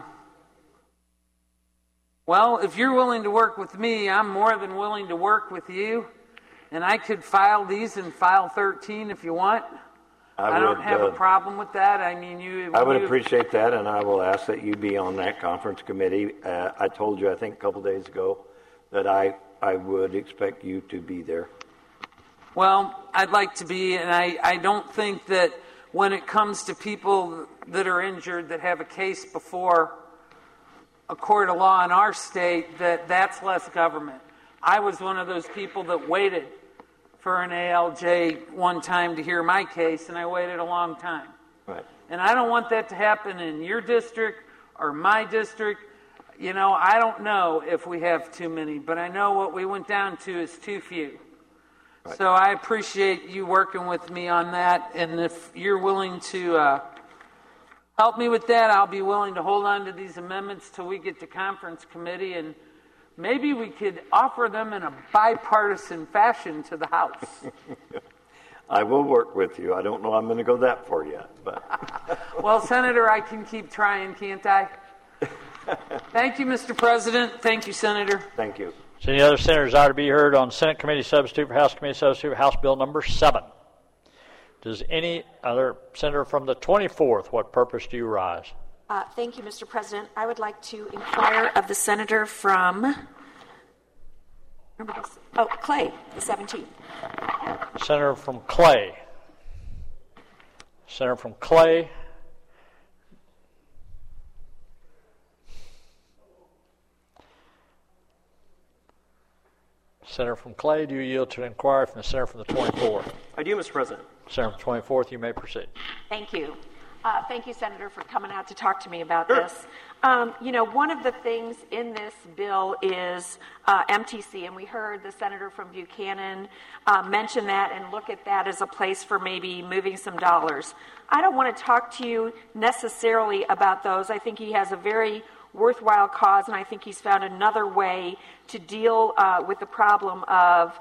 well, if you're willing to work with me, I'm more than willing to work with you. And I could file these in file thirteen if you want. I, I don't would, have uh, a problem with that. I mean, you... I would you, appreciate that, and I will ask that you be on that conference committee. Uh, I told you, I think, a couple days ago that I, I would expect you to be there. Well, I'd like to be, and I, I don't think that when it comes to people that are injured that have a case before a court of law in our state, that that's less government. I was one of those people that waited for an A L J one time to hear my case, and I waited a long time. Right. And I don't want that to happen in your district or my district. You know, I don't know if we have too many, but I know what we went down to is too few. Right. So I appreciate you working with me on that, and if you're willing to uh, help me with that, I'll be willing to hold on to these amendments till we get to conference committee, and maybe we could offer them in a bipartisan fashion to the House. I will work with you. I don't know I'm going to go that far yet, but... Well, Senator, I can keep trying, can't I? Thank you, Mister President. Thank you, Senator. Thank you. So any other senators are to be heard on Senate Committee Substitute for House Committee Substitute for House Bill number seven? Does any other senator from the twenty-fourth, what purpose do you rise? Uh, thank you, Mister President. I would like to inquire of the senator from, oh, Clay, the seventeenth. Senator from Clay. Senator from Clay. Senator from Clay, do you yield to an inquiry from the senator from the twenty-fourth? I do, Mister President. Senator from the twenty-fourth, you may proceed. Thank you. Uh, thank you, Senator, for coming out to talk to me about Sure. this. Um, you know, one of the things in this bill is uh, M T C, and we heard the senator from Buchanan uh, mention that and look at that as a place for maybe moving some dollars. I don't want to talk to you necessarily about those. I think he has a very worthwhile cause, and I think he's found another way to deal uh, with the problem of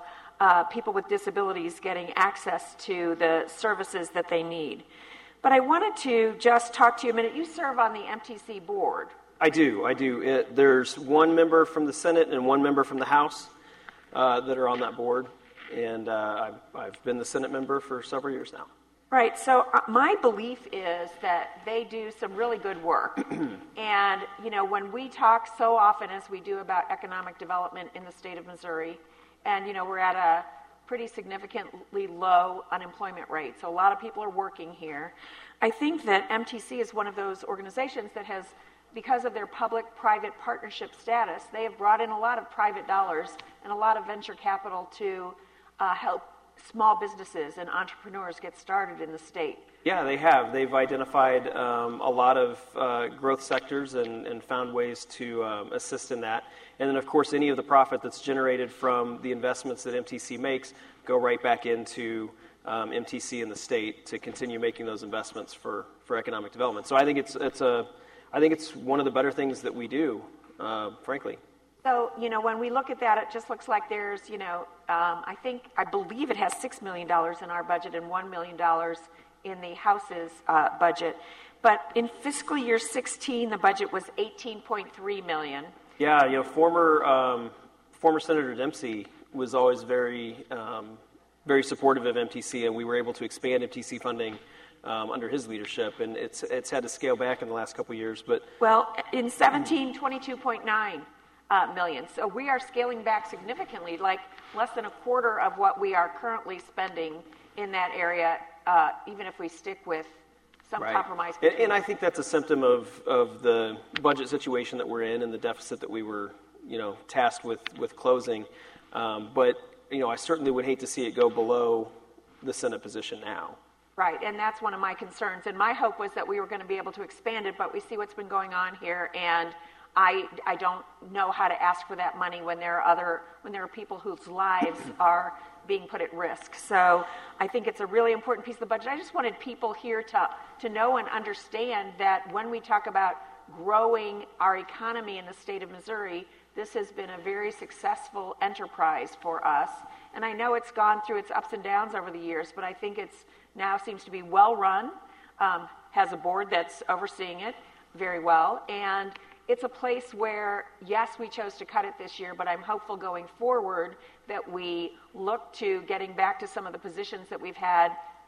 uh, people with disabilities getting access to the services that they need. But I wanted to just talk to you a minute. You serve on the M T C board. I do, I do. It, there's one member from the Senate and one member from the House uh, that are on that board, and uh, I've, I've been the Senate member for several years now. Right, so uh, my belief is that they do some really good work. And, you know, when we talk so often as we do about economic development in the state of Missouri, and, you know, we're at a pretty significantly low unemployment rate, so a lot of people are working here. I think that M T C is one of those organizations that has, because of their public-private partnership status, they have brought in a lot of private dollars and a lot of venture capital to uh, help small businesses and entrepreneurs get started in the state. Yeah, they have. They've identified um, a lot of uh, growth sectors and, and found ways to um, assist in that. And then, of course, any of the profit that's generated from the investments that M T C makes go right back into um, M T C in the state to continue making those investments for, for economic development. So I think it's it's a I think it's one of the better things that we do, uh, frankly. So, you know, when we look at that, it just looks like there's, you know, um, I think, I believe it has six million dollars in our budget and one million dollars in the House's uh, budget. But in fiscal year sixteen, the budget was eighteen point three million dollars. Yeah, you know, former um, former Senator Dempsey was always very, um, very supportive of M T C, and we were able to expand M T C funding Um, under his leadership, and it's it's had to scale back in the last couple of years. But well, in seventeen, twenty-two point nine uh, million. So we are scaling back significantly, like less than a quarter of what we are currently spending in that area, uh, even if we stick with some right. compromise. And, and I think that's a symptom of of the budget situation that we're in and the deficit that we were, you know, tasked with with closing. Um, but you know, I certainly would hate to see it go below the Senate position now. Right, and that's one of my concerns. And my hope was that we were going to be able to expand it, but we see what's been going on here, and I, I don't know how to ask for that money when there are other when there are people whose lives are being put at risk. So I think it's a really important piece of the budget. I just wanted people here to to know and understand that when we talk about growing our economy in the state of Missouri, this has been a very successful enterprise for us. And I know it's gone through its ups and downs over the years, but I think it's now seems to be well run, um, has a board that's overseeing it very well, and it's a place where, yes, we chose to cut it this year, but I'm hopeful going forward that we look to getting back to some of the positions that we've had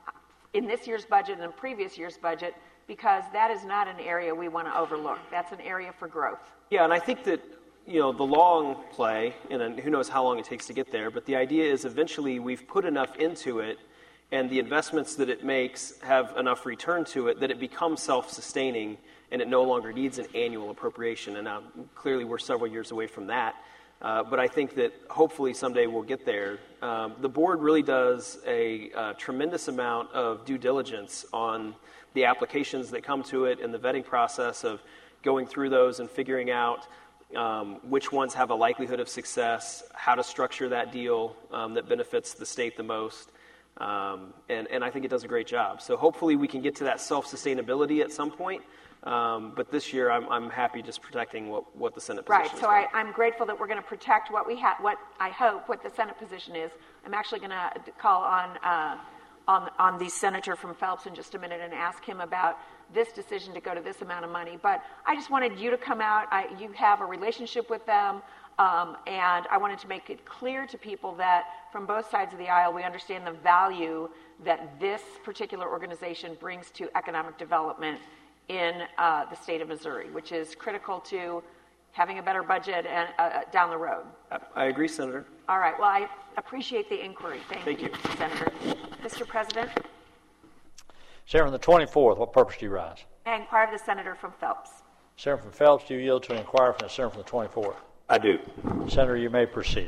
in this year's budget and previous year's budget, because that is not an area we want to overlook. That's an area for growth. Yeah, and I think that, you know, the long play, and who knows how long it takes to get there, but the idea is eventually we've put enough into it and the investments that it makes have enough return to it that it becomes self-sustaining and it no longer needs an annual appropriation. And now, clearly, we're several years away from that. Uh, but I think that hopefully someday we'll get there. Um, the board really does a, a tremendous amount of due diligence on the applications that come to it and the vetting process of going through those and figuring out um, which ones have a likelihood of success, how to structure that deal um, that benefits the state the most. Um, and, and I think it does a great job. So hopefully we can get to that self-sustainability at some point. Um, but this year I'm, I'm happy just protecting what, what the Senate position right, is. So I, I'm grateful that we're going to protect what we have, what I hope what the Senate position is. I'm actually going to call on, uh, on, on the senator from Phelps in just a minute and ask him about this decision to go to this amount of money. But I just wanted you to come out. I, you have a relationship with them. Um, and I wanted to make it clear to people that from both sides of the aisle, we understand the value that this particular organization brings to economic development in uh, the state of Missouri, which is critical to having a better budget and, uh, down the road. I agree, Senator. All right. Well, I appreciate the inquiry. Thank, Thank you, you, Senator. Mister President? Senator from the twenty-fourth, what purpose do you rise? I inquire of the senator from Phelps. Senator from Phelps, do you yield to inquire from the senator from the twenty-fourth? I do. Senator, you may proceed.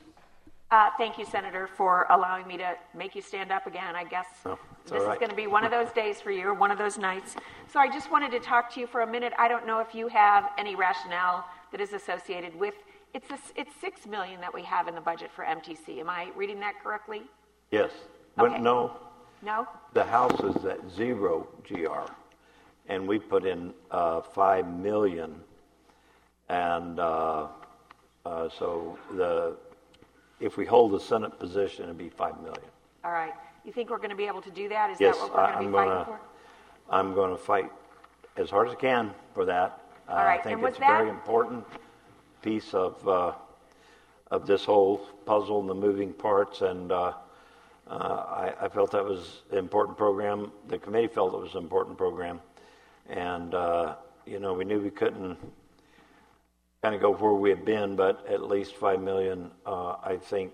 Uh, thank you, Senator, for allowing me to make you stand up again. I guess oh, this right. is going to be one of those days for you, or one of those nights. So I just wanted to talk to you for a minute. I don't know if you have any rationale that is associated with it's a, it's six million that we have in the budget for M T C. Am I reading that correctly? Yes. But Okay. no. No. The House is at zero G R, and we put in uh, five million, and uh, uh, so the if we hold the Senate position, it'd be five million. All right. You think we're going to be able to do that? Is Yes, that what we're I- going to I'm be fighting gonna- for? I'm going to fight as hard as I can for that. Uh, All right, I think and was it's a very that- important piece of uh, of this whole puzzle and the moving parts, and uh, uh, I, I felt that was an important program. The committee felt it was an important program, and uh, you know, we knew we couldn't kind of go where we had been, but at least five million, uh, I think,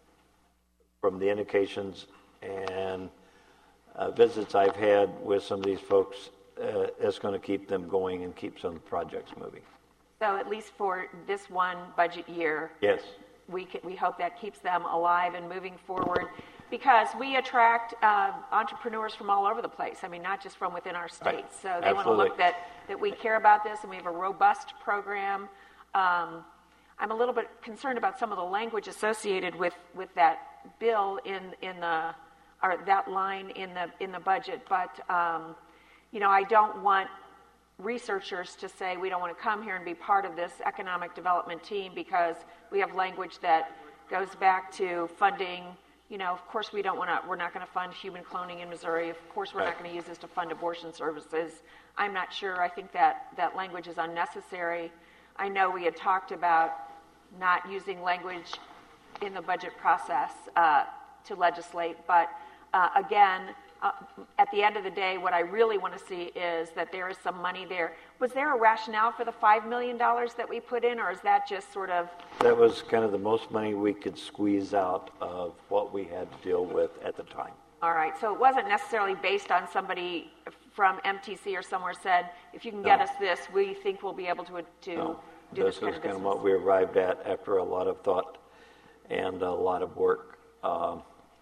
from the indications and uh, visits I've had with some of these folks, uh, it's going to keep them going and keep some projects moving. So at least for this one budget year, Yes. we can, we hope that keeps them alive and moving forward, because we attract uh, entrepreneurs from all over the place. I mean, not just from within our states. Right. So they want to Absolutely. look that that we care about this, and we have a robust program. Um, I'm a little bit concerned about some of the language associated with, with that bill in in the or that line in the in the budget, but um, you know, I don't want researchers to say we don't want to come here and be part of this economic development team because we have language that goes back to funding. You know, of course we don't want to. We're not going to fund human cloning in Missouri. Of course we're Right. not going to use this to fund abortion services. I'm not sure. I think that that language is unnecessary. I know we had talked about not using language in the budget process uh, to legislate, but uh, again, uh, at the end of the day, what I really want to see is that there is some money there. Was there a rationale for the five million dollars that we put in, or is that just sort of... That was kind of the most money we could squeeze out of what we had to deal with at the time. All right, so it wasn't necessarily based on somebody from M T C or somewhere said, if you can get No. us this, we think we'll be able to, to No, do this this kind was of kind business. of what we arrived at after a lot of thought and a lot of work. Um,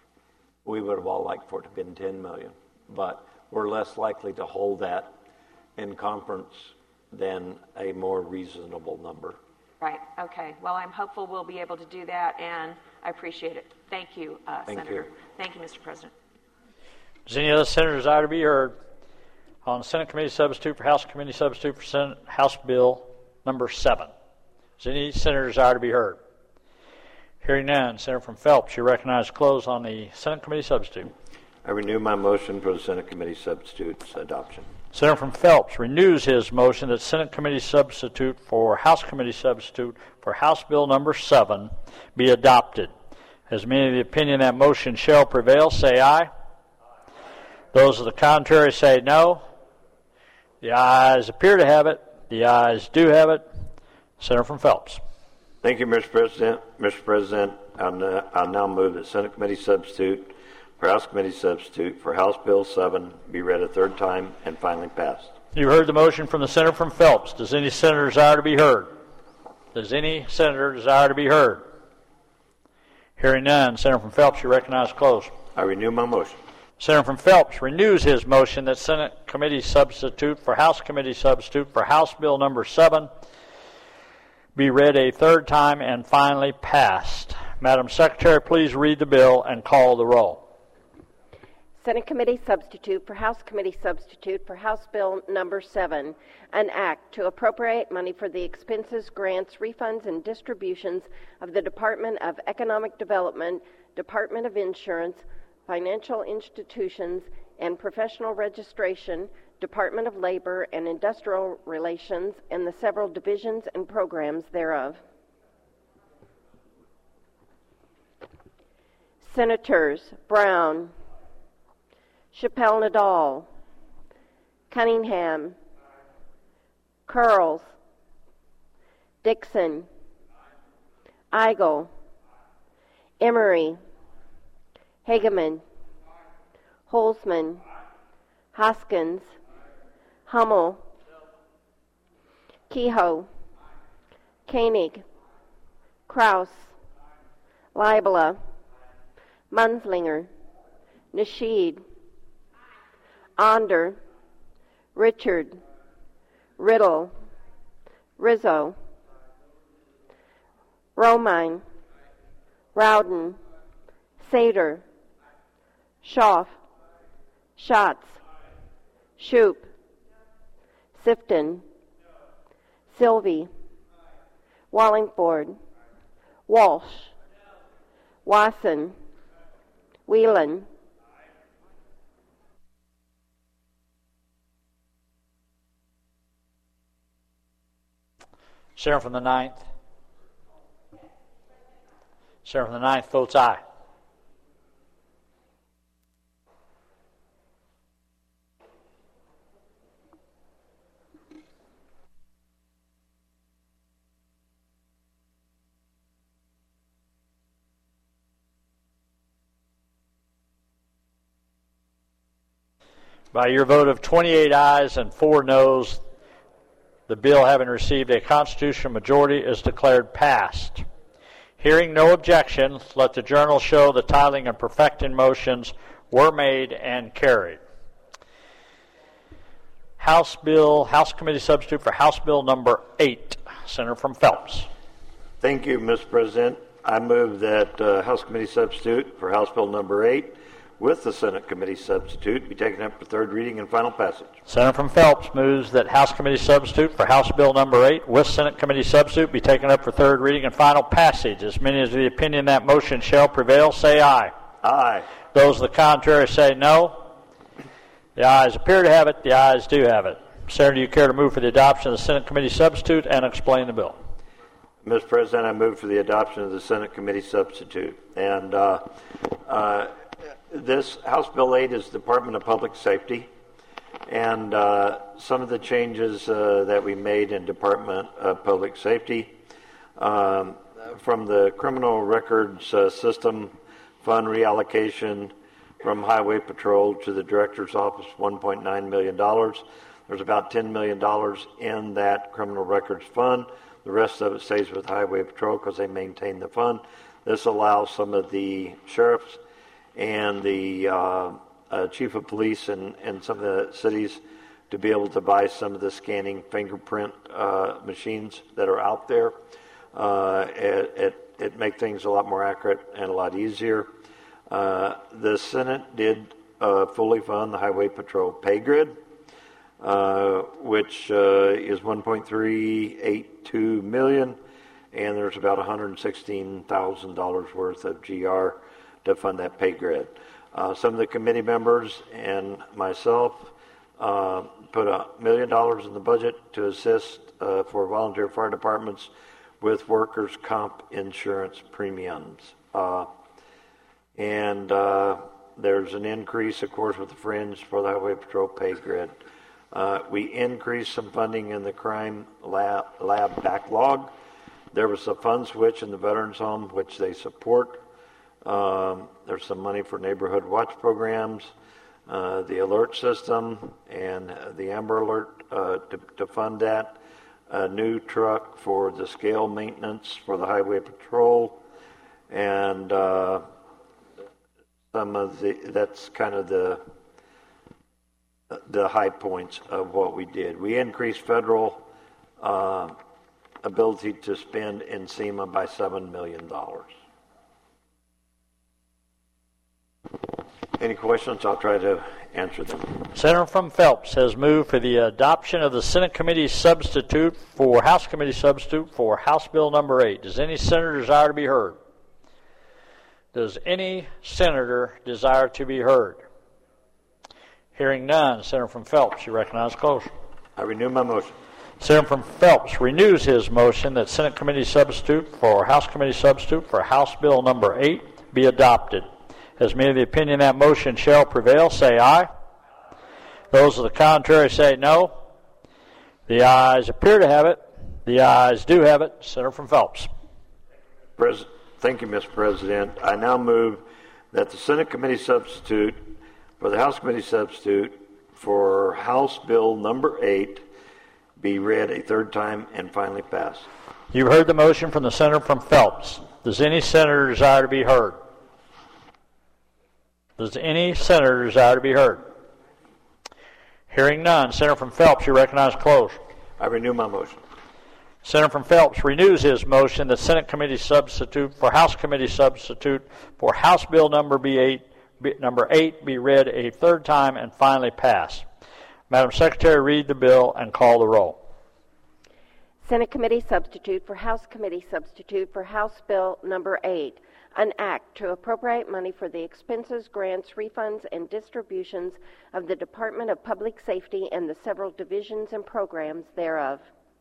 we would have all liked for it to have been ten million, but we're less likely to hold that in conference than a more reasonable number. Right, okay. Well, I'm hopeful we'll be able to do that, and I appreciate it. Thank you, uh, Thank Senator. you. Thank you, Mister President. Does any other senator desire to be heard on Senate Committee Substitute for House Committee Substitute for Senate House Bill number seven? Does any senator desire to be heard? Hearing none, Senator from Phelps, you recognize close on the Senate Committee Substitute. I renew my motion for the Senate Committee Substitute's adoption. Senator from Phelps renews his motion that Senate Committee Substitute for House Committee Substitute for House Bill number seven be adopted. As many of the opinion that motion shall prevail, say aye. Those of the contrary say no. The ayes appear to have it. The ayes do have it. Senator from Phelps. Thank you, Mister President. Mister President, I'll now, I'll now move that Senate Committee Substitute for House Committee Substitute for House Bill seven be read a third time and finally passed. You heard the motion from the senator from Phelps. Does any senator desire to be heard? Does any senator desire to be heard? Hearing none, Senator from Phelps, you recognize close. I renew my motion. Senator from Phelps renews his motion that Senate Committee Substitute for House Committee Substitute for House Bill number seven be read a third time and finally passed. Madam Secretary, please read the bill and call the roll. Senate Committee Substitute for House Committee Substitute for House Bill number seven, an act to appropriate money for the expenses, grants, refunds, and distributions of the Department of Economic Development, Department of Insurance, Financial Institutions, and Professional Registration, Department of Labor and Industrial Relations, and the several divisions and programs thereof. Senators Brown, Chappelle Nadal, Cunningham, Curls, Dixon, Eigel, Emery, Hageman, Holzman, Hoskins, Hummel, Kehoe, Koenig, Kraus, Leibler, Munslinger, Nasheed, Onder, Richard, Riddle, Rizzo, Romine, Rowden, Sater, Schaaf, Schatz, Shoup, Sifton, Sylvie, Wallingford, Walsh, Wasson, Whelan, Senator from the ninth. Senator from the ninth votes aye. By your vote of twenty-eight ayes and four noes, the bill, having received a constitutional majority, is declared passed. Hearing no objection, let the journal show the titling and perfecting motions were made and carried. House Bill, House Committee Substitute for House Bill number eight. Senator from Phelps. Thank you, Mister President. I move that uh, House Committee Substitute for House Bill number eight with the Senate Committee Substitute be taken up for third reading and final passage. Senator from Phelps moves that House Committee Substitute for House Bill number eight with Senate Committee Substitute be taken up for third reading and final passage. As many as the opinion that motion shall prevail, say aye. Aye. Those of the contrary say no. The ayes appear to have it. The ayes do have it. Senator, do you care to move for the adoption of the Senate Committee Substitute and explain the bill? Mister President, I move for the adoption of the Senate Committee Substitute. And uh, uh, this House Bill eight is Department of Public Safety. And uh, some of the changes uh, that we made in Department of Public Safety, um, from the Criminal Records uh, System Fund reallocation from Highway Patrol to the Director's Office, one point nine million dollars. There's about ten million dollars in that Criminal Records Fund. The rest of it stays with Highway Patrol because they maintain the fund. This allows some of the sheriffs and the uh, uh, chief of police and, and some of the cities to be able to buy some of the scanning fingerprint uh, machines that are out there. Uh, it, it, it makes things a lot more accurate and a lot easier. Uh, the Senate did uh, fully fund the Highway Patrol pay grid, uh, which uh, is one point three eight two million dollars, and there's about one hundred sixteen thousand dollars worth of G R to fund that pay grid. Uh, some of the committee members and myself uh, put a million dollars in the budget to assist uh, for volunteer fire departments with workers' comp insurance premiums. Uh, and uh, there's an increase, of course, with the fringe for the Highway Patrol pay grid. Uh, we increased some funding in the crime lab, lab backlog. There was a fund switch in the Veterans Home, which they support. Um, there's some money for neighborhood watch programs, uh, the alert system, and uh, the Amber Alert uh, to, to fund that. A new truck for the scale maintenance for the Highway Patrol, and uh, some of the, that's kind of the the high points of what we did. We increased federal uh, ability to spend in SEMA by seven million dollars. Any questions? I'll try to answer them. Senator from Phelps has moved for the adoption of the Senate Committee Substitute for House Committee Substitute for House Bill number eight. Does any senator desire to be heard? Does any senator desire to be heard? Hearing none, Senator from Phelps, you recognize close. I renew my motion. Senator from Phelps renews his motion that Senate Committee Substitute for House Committee Substitute for House Bill number eight be adopted. As many of the opinion that motion shall prevail, say aye. Those of the contrary say no. The ayes appear to have it. The ayes do have it. Senator from Phelps. Pres- Thank you, Mister President. I now move that the Senate Committee Substitute for the House Committee Substitute for House Bill number eight be read a third time and finally passed. You've heard the motion from the Senator from Phelps. Does any senator desire to be heard? Does any senator desire to be heard? Hearing none, Senator from Phelps, you recognize close. I renew my motion. Senator from Phelps renews his motion that Senate Committee Substitute for House Committee Substitute for House Bill number eight, number eight be read a third time and finally passed. Madam Secretary, read the bill and call the roll. Senate Committee Substitute for House Committee Substitute for House Bill number eight. An act to appropriate money for the expenses, grants, refunds, and distributions of the Department of Public Safety and the several divisions and programs thereof.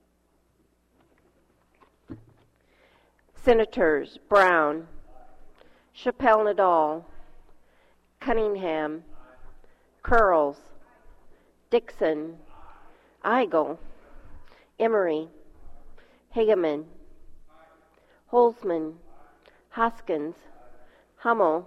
Senators Brown, Chappelle Nadal, Cunningham, Curls, Dixon, Eigel, Emery, Hageman, Holzman, Hoskins, Hummel,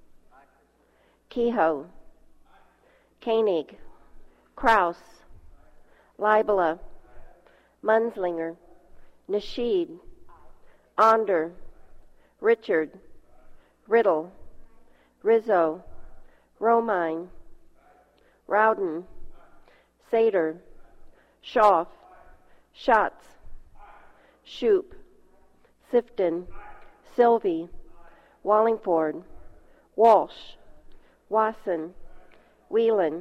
Kehoe, Koenig, Kraus, Leibela, Munslinger, Nasheed, Onder, Richard, Riddle, Rizzo, Romine, Rowden, Sater, Schaaf, Schatz, Shoup, Sifton, Sylvie, Wallingford, Walsh, Wasson, Whelan.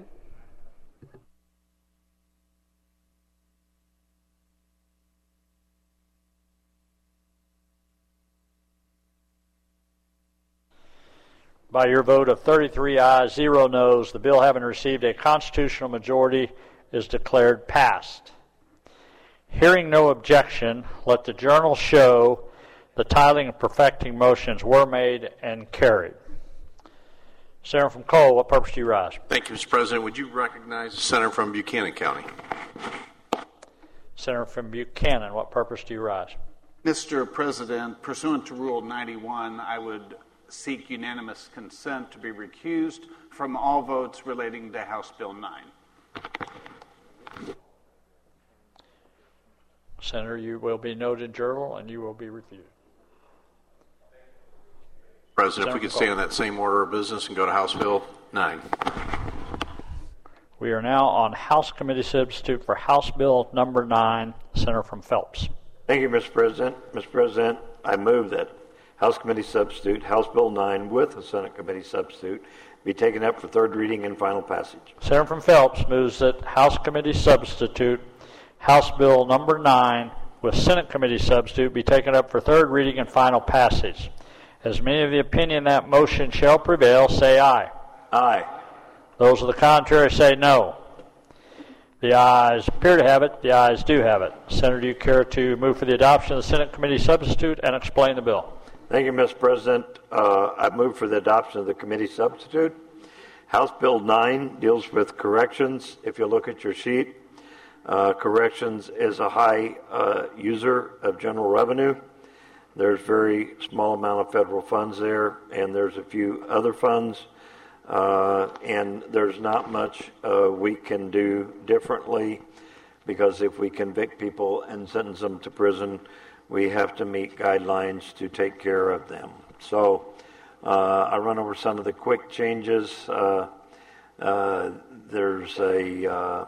By your vote of thirty-three ayes, zero noes, the bill having received a constitutional majority is declared passed. Hearing no objection, let the journal show the titling and perfecting motions were made and carried. Senator from Cole, what purpose do you rise? Thank you, Mister President. Would you recognize the senator from Buchanan County? Senator from Buchanan, what purpose do you rise? Mister President, pursuant to Rule ninety-one, I would seek unanimous consent to be recused from all votes relating to House Bill nine. Senator, you will be noted journal and you will be reviewed. President, Senator if we could Cole. stay on that same order of business and go to House Bill nine. We are now on House Committee Substitute for House Bill number nine. Senator from Phelps. Thank you, Mister President. Mister President, I move that House Committee Substitute, House Bill nine with a Senate Committee Substitute be taken up for third reading and final passage. Senator from Phelps moves that House Committee Substitute, House Bill number nine with Senate Committee Substitute be taken up for third reading and final passage. As many of the opinion that motion shall prevail, say aye. Aye. Those of the contrary say no. The ayes appear to have it. The ayes do have it. Senator, do you care to move for the adoption of the Senate Committee Substitute and explain the bill? Thank you, Mister President. Uh, I move for the adoption of the committee substitute. House Bill nine deals with corrections. If you look at your sheet, uh, corrections is a high uh, user of general revenue. There's very small amount of federal funds there, and there's a few other funds, uh, and there's not much uh, we can do differently, because if we convict people and sentence them to prison, we have to meet guidelines to take care of them. So uh, I run over some of the quick changes. Uh, uh, there's a uh,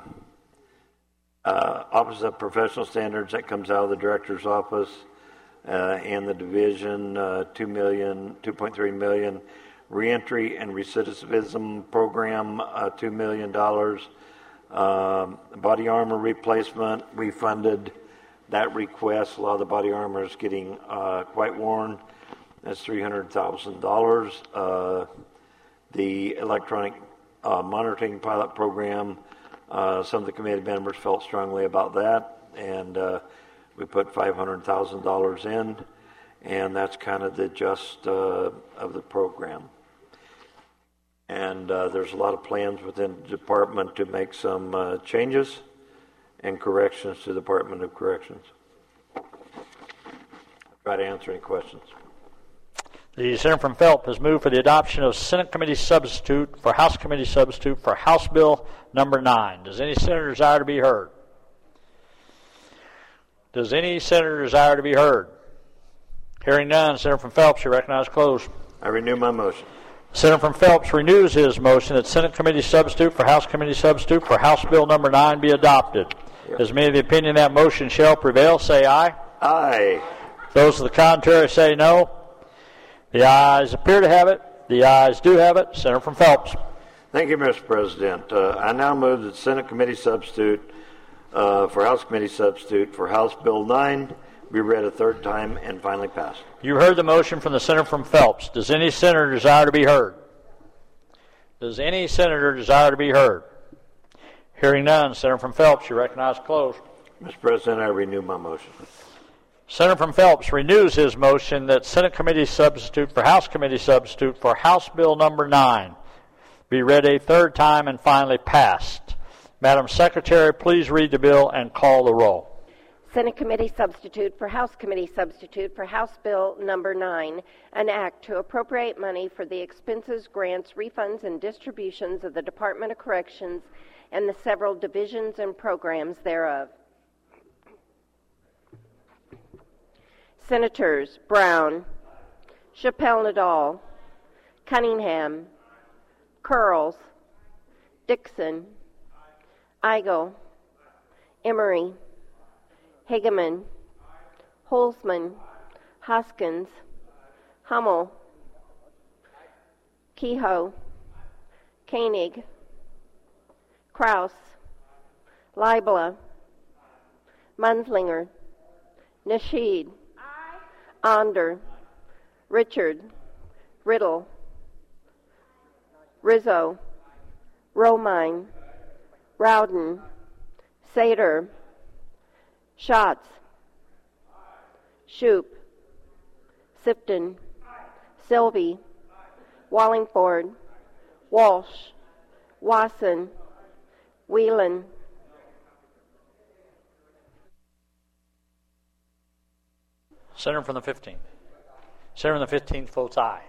uh, Office of Professional Standards that comes out of the Director's Office uh, and the division, uh, two million, two point three million. Reentry and Recidivism Program, uh, two million dollars. Um, body armor replacement, we funded that request. A lot of the body armor is getting uh, quite worn. That's three hundred thousand dollars. Uh, the electronic uh, monitoring pilot program, uh, some of the committee members felt strongly about that, and uh, we put five hundred thousand dollars in, and that's kind of the gist uh, of the program. And uh, there's a lot of plans within the department to make some uh, changes and corrections to the Department of Corrections. I'll try to answer any questions. The Senator from Phelps has moved for the adoption of Senate Committee Substitute for House Committee Substitute for House Bill number nine. Does any senator desire to be heard? Does any senator desire to be heard? Hearing none, Senator from Phelps, you recognize closed. I renew my motion. Senator from Phelps renews his motion that Senate Committee Substitute for House Committee Substitute for House Bill number nine be adopted. Yep. As many of the opinion that motion shall prevail, say aye. Aye. Those of the contrary say no. The ayes appear to have it. The ayes do have it. Senator from Phelps. Thank you, Mister President. Uh, I now move that Senate Committee Substitute uh, for House Committee Substitute for House Bill nine be read a third time and finally passed. You heard the motion from the senator from Phelps. Does any senator desire to be heard? Does any senator desire to be heard? Hearing none, senator from Phelps, you recognize closed. Mister President, I renew my motion. Senator from Phelps renews his motion that Senate Committee Substitute for House Committee Substitute for House Bill Number nine be read a third time and finally passed. Madam Secretary, please read the bill and call the roll. Senate Committee Substitute for House Committee Substitute for House Bill Number nine, an act to appropriate money for the expenses, grants, refunds, and distributions of the Department of Corrections and the several divisions and programs thereof. Senators Brown, Chappelle Nadal, Cunningham, Curls, Dixon, Eigel, Emery, Hageman, Holzman, Hoskins, Hummel, Kehoe, Koenig, Kraus, Leibler, Munslinger, Nasheed, Onder, Richard, Riddle, Rizzo, Romine, Rowden, Sater, Schatz, Shoup, Sifton, Sylvie, Wallingford, Walsh, Wasson, Whelan, Senator from the fifteenth. Senator from the fifteenth votes aye.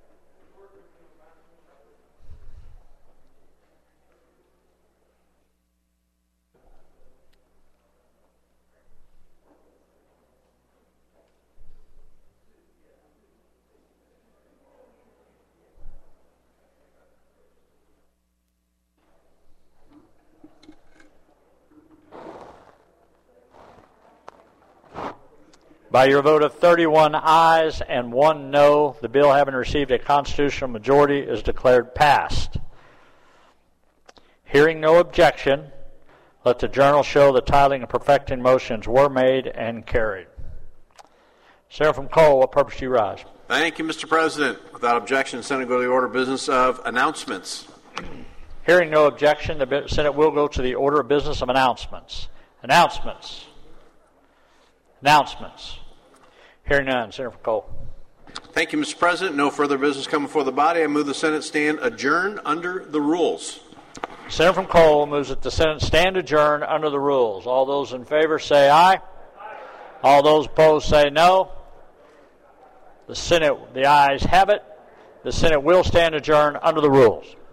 By your vote of thirty-one ayes and one no, the bill having received a constitutional majority is declared passed. Hearing no objection, let the journal show the titling and perfecting motions were made and carried. Senator from Cole, what purpose do you rise? Thank you, Mister President. Without objection, the Senate go to the order of business of announcements. Hearing no objection, the Senate will go to the order of business of announcements. Announcements. Announcements. Hearing none. Senator from Cole. Thank you, Mister President. No further business coming before the body. I move the Senate stand adjourned under the rules. Senator from Cole moves that the Senate stand adjourned under the rules. All those in favor say aye. All those opposed say no. The Senate, the ayes have it. The Senate will stand adjourned under the rules.